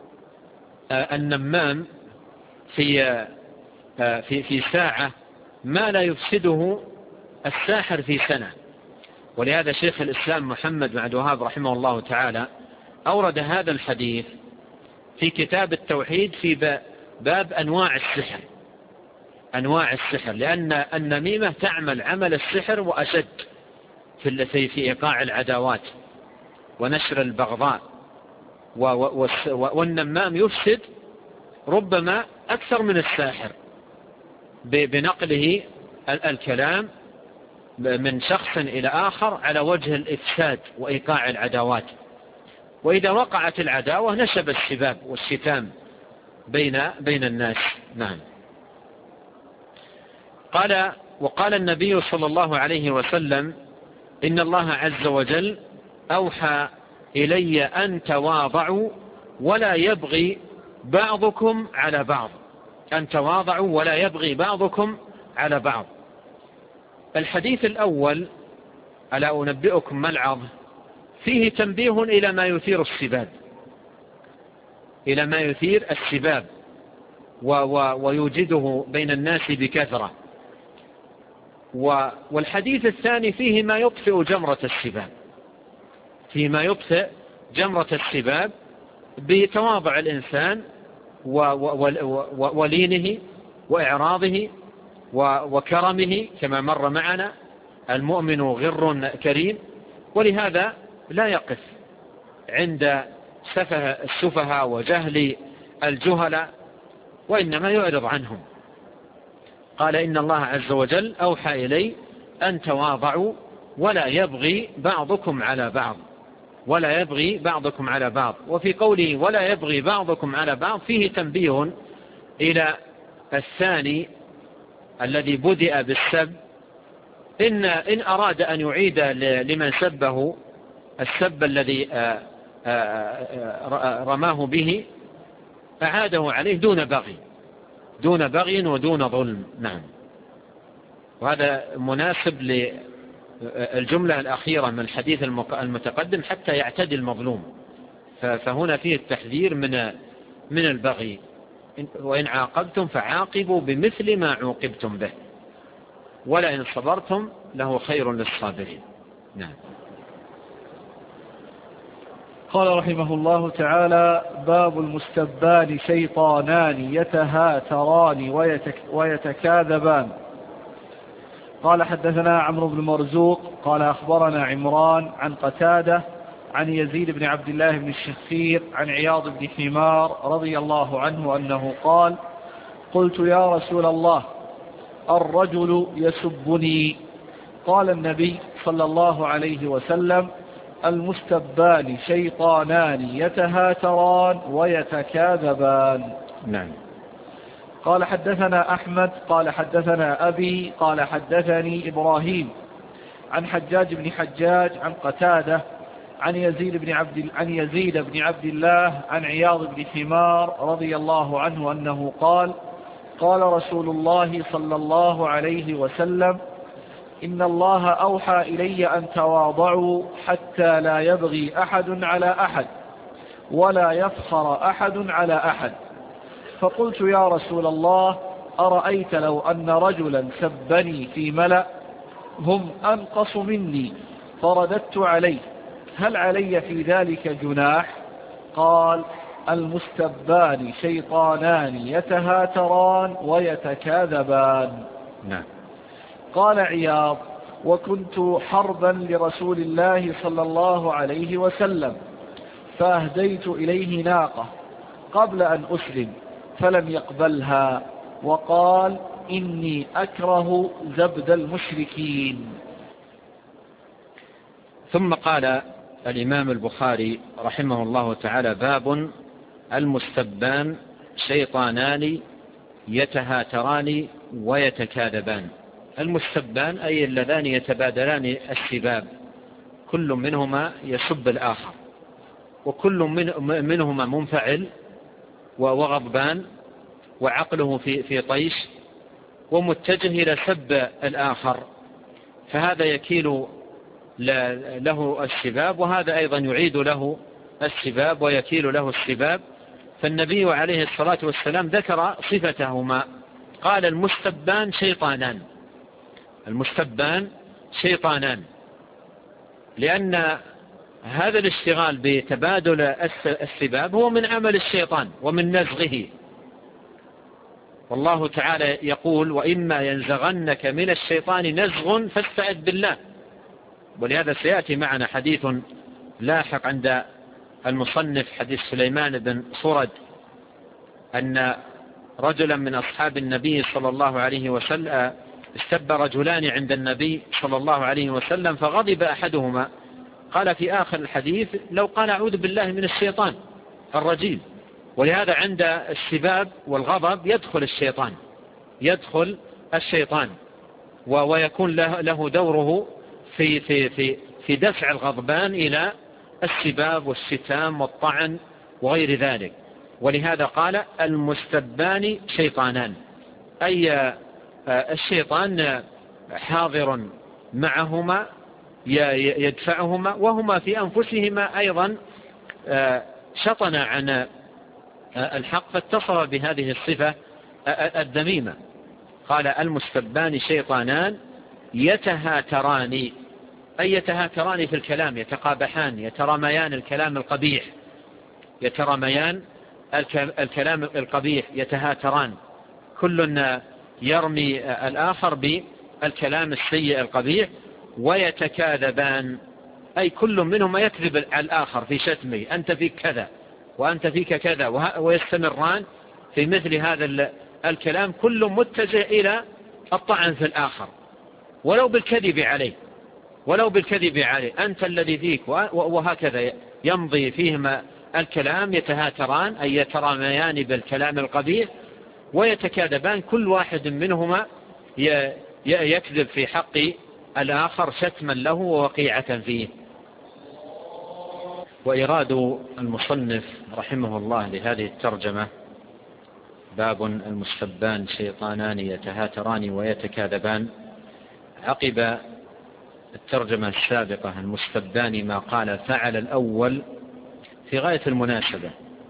النمام في في في ساعة ما لا يفسده الساحر في سنة. ولهذا شيخ الإسلام محمد بن عبد الوهاب رحمه الله تعالى أورد هذا الحديث في كتاب التوحيد في باب أنواع السحر، أنواع السحر، لأن النميمة تعمل عمل السحر وأشد في في إيقاع العداوات ونشر البغضاء، والنمام يفسد ربما أكثر من الساحر بنقله الكلام من شخص إلى آخر على وجه الإفساد وإيقاع العداوات. وإذا وقعت العداوة نشب السباب والشتام بين بين الناس. نعم. قال: وقال النبي صلى الله عليه وسلم: إن الله عز وجل أوحى إلي أن تواضعوا ولا يبغي بعضكم على بعض، أن تواضعوا ولا يبغي بعضكم على بعض. الحديث الأول: ألا أنبئكم ما العظ؟ فيه تنبيه إلى ما يثير السباب، إلى ما يثير السباب ويوجده بين الناس بكثرة. والحديث الثاني فيه ما يطفئ جمرة السباب، فيه ما يطفئ جمرة السباب بتواضع الإنسان ولينه وإعراضه وكرمه كما مر معنا، المؤمن غر كريم. ولهذا لا يقف عند سفه السفهاء وجهل الجهلاء، وإنما يعرض عنهم. قال: إن الله عز وجل أوحى إلي أن تواضعوا ولا يبغي بعضكم على بعض، ولا يبغي بعضكم على بعض. وفي قوله ولا يبغي بعضكم على بعض فيه تنبيه إلى الثاني الذي بدأ بالسب، إن, إن أراد أن يعيد لمن سبه السب الذي رماه به أعاده عليه دون بغي، دون بغي ودون ظلم. نعم. وهذا مناسب للجملة الأخيرة من الحديث المتقدم حتى يعتدي المظلوم. فهنا فيه التحذير من من البغي: وإن عاقبتم فعاقبوا بمثل ما عوقبتم به ولئن صبرتم له خير للصابرين. نعم. قال رحمه الله تعالى: باب المستبان شيطانان يتهاتران ويتك ويتكاذبان. قال: حدثنا عمرو بن مرزوق قال: أخبرنا عمران عن قتادة عن يزيد بن عبد الله بن الشخير عن عياض بن حمار رضي الله عنه أنه قال: قلت يا رسول الله الرجل يسبني. قال النبي صلى الله عليه وسلم: المستبان شيطانان يتهاتران ويتكاذبان. نعم. قال: حدثنا أحمد قال: حدثنا أبي قال: حدثني إبراهيم عن حجاج بن حجاج عن قتادة عن يزيد بن عبد عن يزيد بن عبد الله عن عياض بن حمار رضي الله عنه أنه قال: قال رسول الله صلى الله عليه وسلم: إن الله أوحى إلي أن تواضعوا حتى لا يبغي أحد على أحد ولا يفخر أحد على أحد. فقلت يا رسول الله أرأيت لو أن رجلا سبني في ملأ هم أنقص مني فرددت عليه هل علي في ذلك جناح؟ قال المستبان شيطانان يتهاتران ويتكاذبان. نعم. قال عياض وكنت حربا لرسول الله صلى الله عليه وسلم فأهديت إليه ناقة قبل أن أسلم فلم يقبلها وقال إني أكره زبد المشركين. ثم قال الإمام البخاري رحمه الله تعالى باب المستبان شيطانان يتهاتران ويتكاذبان. المستبان أي اللذان يتبادلان السباب، كل منهما يسب الآخر، وكل من منهما منفعل وغضبان وعقله في في طيش ومتجه إلى سب الآخر، فهذا يكيل له السباب وهذا أيضا يعيد له السباب ويكيل له السباب. فالنبي عليه الصلاة والسلام ذكر صفتهما، قال المستبان شيطانان، المستبان شيطانان، لأن هذا الاشتغال بتبادل السباب هو من عمل الشيطان ومن نزغه. والله تعالى يقول وإما ينزغنك من الشيطان نزغ فاستعذ بالله. ولهذا سيأتي معنا حديث لاحق عند المصنف، حديث سليمان بن صرد أن رجلا من أصحاب النبي صلى الله عليه وسلم استب رجلان عند النبي صلى الله عليه وسلم فغضب أحدهما، قال في آخر الحديث لو قال أعوذ بالله من الشيطان الرجيم. ولهذا عند السباب والغضب يدخل الشيطان يدخل الشيطان ويكون له دوره في في في في دفع الغضبان إلى السباب والشتام والطعن وغير ذلك. ولهذا قال المستبان شيطانان، أي الشيطان حاضر معهما يدفعهما وهما في أنفسهما أيضا شطنا عن الحق فاتصف بهذه الصفة الذميمة. قال المستبان شيطانان يتهاتران، أي يتهاتران في الكلام، يتقابحان، يترميان الكلام القبيح، يترميان الكلام القبيح، يتهاتران، كل يرمي الآخر بالكلام السيء القبيح. ويتكاذبان، أي كل منهما يكذب على الآخر في شتمه، أنت فيك كذا وأنت فيك كذا، ويستمران في مثل هذا الكلام، كل متجه إلى الطعن في الآخر ولو بالكذب عليه ولو بالكذب عليه أنت الذي فيك، وهكذا يمضي فيهما الكلام. يتهاتران أي يترميان بالكلام القبيح، ويتكاذبان كل واحد منهما يكذب في حق الآخر شتما له ووقيعة فيه. وإراد المصنف رحمه الله لهذه الترجمة باب المستبان شيطانان يتهاتران ويتكاذبان عقب الترجمة السابقة المستبان ما قال فعل الأول في غاية المناسبة،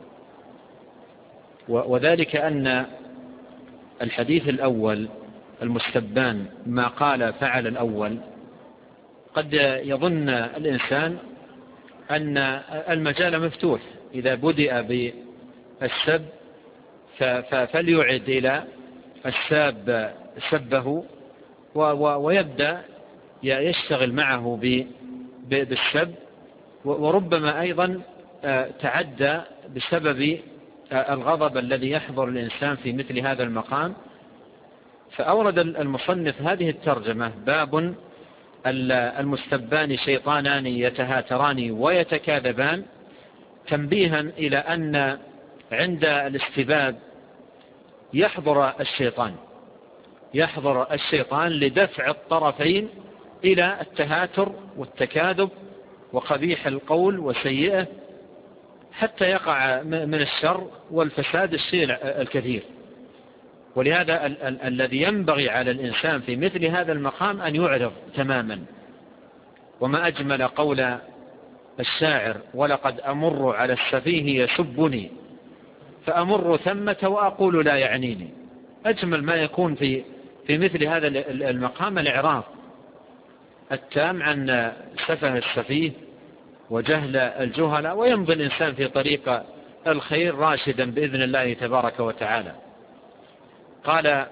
وذلك أن الحديث الأول المستبان ما قال فعل الأول قد يظن الإنسان أن المجال مفتوح، إذا بدأ بالسب فليعد إلى الساب سبه ويبدأ يشتغل معه بالسب، وربما أيضا تعدى بسبب الغضب الذي يحضر الإنسان في مثل هذا المقام. فأورد المصنف هذه الترجمة باب المستبان شيطانان يتهاتران ويتكاذبان تنبيها إلى أن عند الاستباب يحضر الشيطان يحضر الشيطان لدفع الطرفين إلى التهاتر والتكاذب وقبيح القول وسيئه، حتى يقع من الشر والفساد الشيء الكثير. ولهذا ال ال الذي ينبغي على الإنسان في مثل هذا المقام أن يعرض تماما. وما أجمل قول الشاعر: ولقد أمر على السفيه يسبني فأمر ثمة وأقول لا يعنيني. أجمل ما يكون في في مثل هذا المقام الإعراض التام عن سفه السفيه وجهل الجهلاء، ويمضي الإنسان في طريق الخير راشدا بإذن الله تبارك وتعالى. قال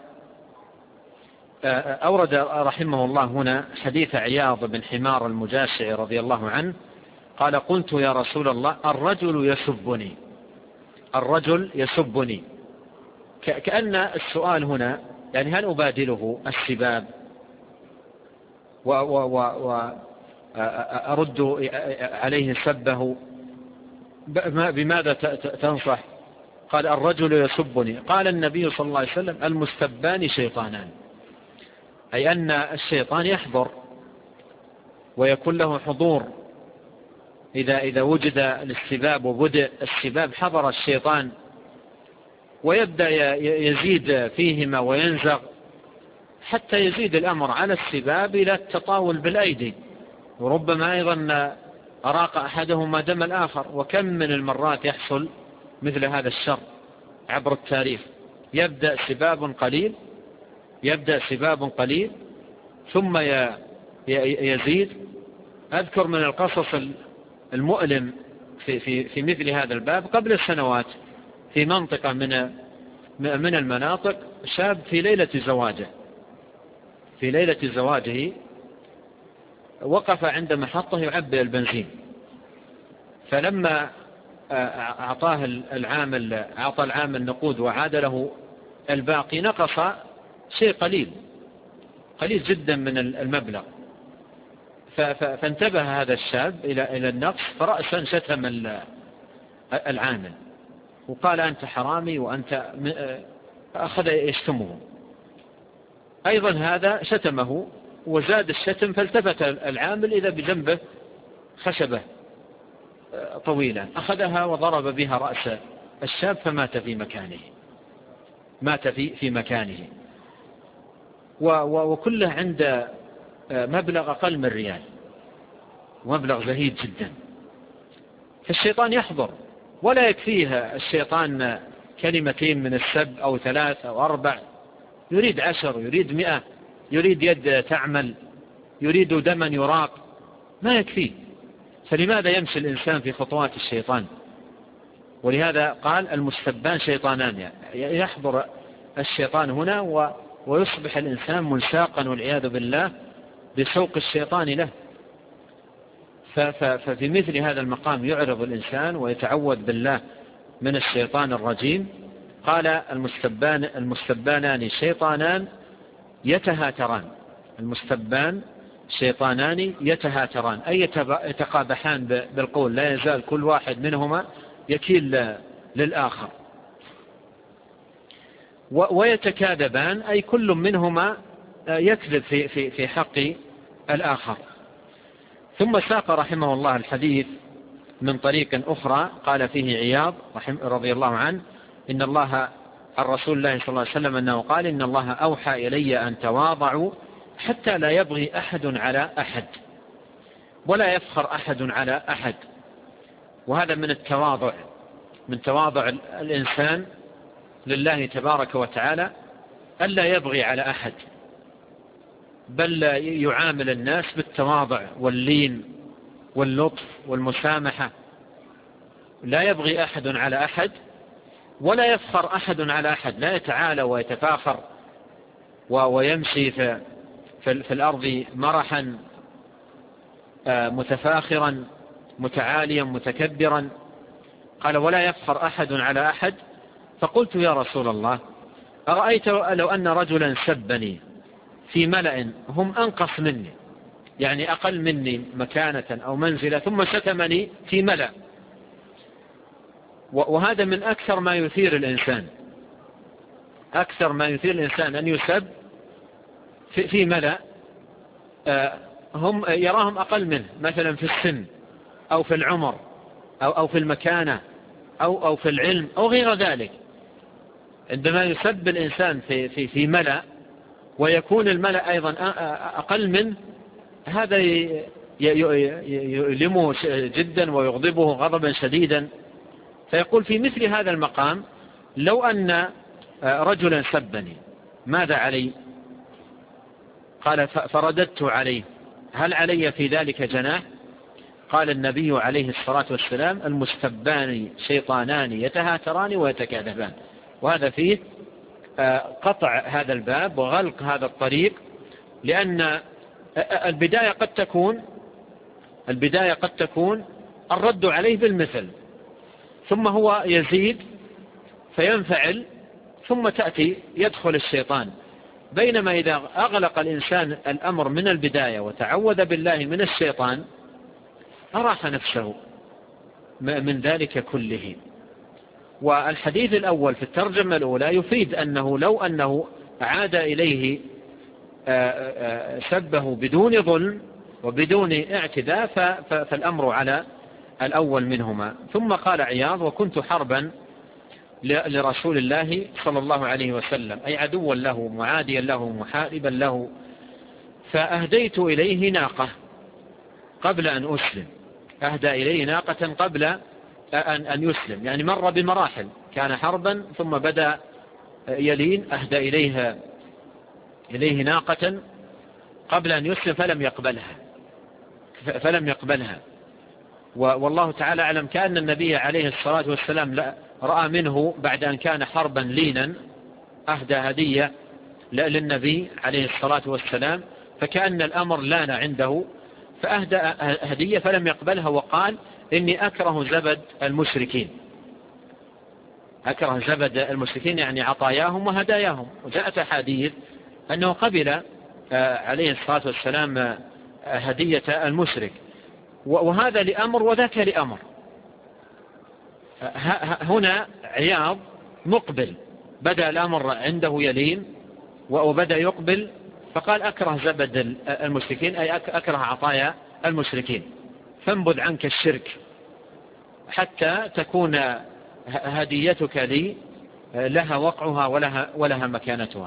أورد رحمه الله هنا حديث عياض بن حمار المجاشع رضي الله عنه قال: قلت يا رسول الله الرجل يسبني الرجل يسبني كأن السؤال هنا يعني هل أبادله السباب وأرد عليه سبه؟ بماذا تنصح؟ قال: الرجل يسبني. قال النبي صلى الله عليه وسلم: المستبان شيطانان، أي أن الشيطان يحضر ويكون له حضور. إذا إذا وجد الاستباب وبدأ السباب حضر الشيطان ويبدأ يزيد فيهما وينزغ حتى يزيد الأمر على السباب إلى التطاول بالأيدي، وربما أيضا أراق أحدهما دم الآخر. وكم من المرات يحصل مثل هذا الشر عبر التاريخ. يبدأ سباب قليل يبدأ سباب قليل ثم يزيد. أذكر من القصص المؤلم في, في, في مثل هذا الباب قبل السنوات في منطقة من من المناطق، شاب في ليلة زواجه في ليلة زواجه وقف عند محطة يعبئ البنزين، فلما أعطاه العامل أعطى العامل نقود وعاد له الباقي نقص شيء قليل قليل جدا من المبلغ. فانتبه هذا الشاب إلى إلى النقص، فرأسا شتم العامل وقال: أنت حرامي وأنت، أخذ يشتمه. أيضا هذا شتمه وزاد الشتم، فالتفت العامل إذا بجنبه خشبة طويلة أخذها وضرب بها رأس الشاب فمات في مكانه مات في في مكانه وكله عند مبلغ أقل من ريال، مبلغ زهيد جدا. فالشيطان يحضر ولا يكفيه الشيطان كلمتين من السب أو ثلاث أو أربع، يريد عشر، يريد مئة، يريد يد تعمل، يريد دما يراق، ما يكفيه. فلماذا يمشي الإنسان في خطوات الشيطان؟ ولهذا قال: المستبان شيطانان، يحضر الشيطان هنا ويصبح الإنسان منساقا والعياذ بالله بسوق الشيطان له. ففي مثل هذا المقام يعرض الإنسان ويتعوذ بالله من الشيطان الرجيم. قال: المستبان المستبانان شيطانان يتهاتران. المستبان شيطانان يتهاتران، أي يتقابحان بالقول، لا يزال كل واحد منهما يكيل للآخر. ويتكاذبان، أي كل منهما يكذب في في في حق الآخر. ثم ساق رحمه الله الحديث من طريق أخرى قال فيه عياض رضي الله عنه: إن الله عن رسول الله صلى الله عليه وسلم أنه قال: إن الله أوحى إلي أن تواضعوا حتى لا يبغي أحد على أحد ولا يفخر أحد على أحد. وهذا من التواضع، من تواضع الإنسان لله تبارك وتعالى ألا يبغي على أحد، بل يعامل الناس بالتواضع واللين واللطف والمسامحة. لا يبغي أحد على أحد ولا يفخر أحد على أحد، لا يتعالى ويتفاخر ويمشي في, في الأرض مرحا متفاخرا متعاليا متكبرا. قال: ولا يفخر أحد على أحد. فقلت: يا رسول الله، أرأيت لو أن رجلا سبني في ملأ هم أنقص مني، يعني أقل مني مكانة أو منزلة، ثم شتمني في ملأ. وهذا من أكثر ما يثير الإنسان أكثر ما يثير الإنسان أن يسب في, في ملأ هم يراهم أقل منه، مثلا في السن أو في العمر أو, أو في المكانة أو, أو في العلم أو غير ذلك. عندما يسب الإنسان في, في, في ملأ ويكون الملأ أيضا أقل منه، هذا يؤلمه جدا ويغضبه غضبا شديدا. فيقول في مثل هذا المقام لو أن رجلا سبني ماذا علي؟ قال فرددت عليه، هل علي في ذلك جناح؟ قال النبي عليه الصلاة والسلام المستبان شيطانان يتهاتران ويتكاذبان. وهذا فيه قطع هذا الباب وغلق هذا الطريق، لأن البداية قد تكون البداية قد تكون الرد عليه بالمثل، ثم هو يزيد فينفعل، ثم تأتي يدخل الشيطان. بينما إذا أغلق الإنسان الأمر من البداية وتعوذ بالله من الشيطان أراح نفسه من ذلك كله. والحديث الأول في الترجمة الأولى يفيد أنه لو أنه عاد إليه سبه بدون ظلم وبدون اعتداء فالأمر على الأول منهما. ثم قال عياض وكنت حربا لرسول الله صلى الله عليه وسلم، أي عدوا له معاديا له محاربا له، فأهديت إليه ناقة قبل أن أسلم. أهدى إليه ناقة قبل أن يسلم، يعني مر بمراحل، كان حربا ثم بدأ يلين، أهدى إليه إليه ناقة قبل أن يسلم فلم يقبلها فلم يقبلها والله تعالى أعلم كأن النبي عليه الصلاة والسلام لا رأى منه بعد أن كان حربا لينا أهدى هدية للنبي عليه الصلاة والسلام، فكأن الأمر لان عنده فأهدى هدية فلم يقبلها، وقال إني أكره زبد المشركين. أكره زبد المشركين يعني عطاياهم وهداياهم. وجاءت حديث أنه قبل عليه الصلاة والسلام هدية المشرك، وهذا لأمر وذاك لأمر. هنا عياض مقبل، بدأ الأمر عنده يلين وبدأ يقبل، فقال أكره زبد المشركين أي أكره عطايا المشركين، فانبذ عنك الشرك حتى تكون هديتك لي لها وقعها ولها, ولها مكانتها.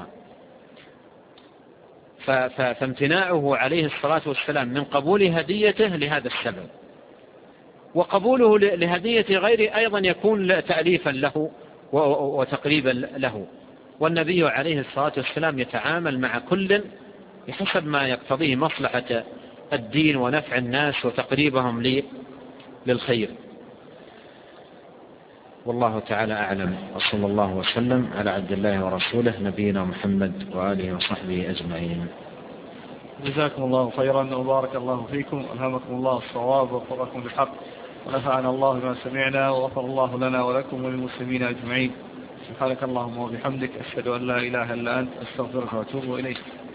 فامتناعه عليه الصلاة والسلام من قبول هديته لهذا السبب، وقبوله لهدية غيره أيضا يكون تأليفا له وتقريبا له. والنبي عليه الصلاة والسلام يتعامل مع كل بحسب ما يقتضيه مصلحة الدين ونفع الناس وتقريبهم للخير. والله تعالى أعلم، وصلى الله وسلم على عبد الله ورسوله نبينا محمد وآله وصحبه أجمعين. جزاكم الله خيرا وبارك الله فيكم، ألهمكم الله الصواب ووفقكم بالحق، ونفعنا الله بما سمعنا، وغفر الله لنا ولكم وللمسلمين أجمعين. سبحانك اللهم وبحمدك، أشهد أن لا إله إلا أنت، أستغفرك وأتوب إليك.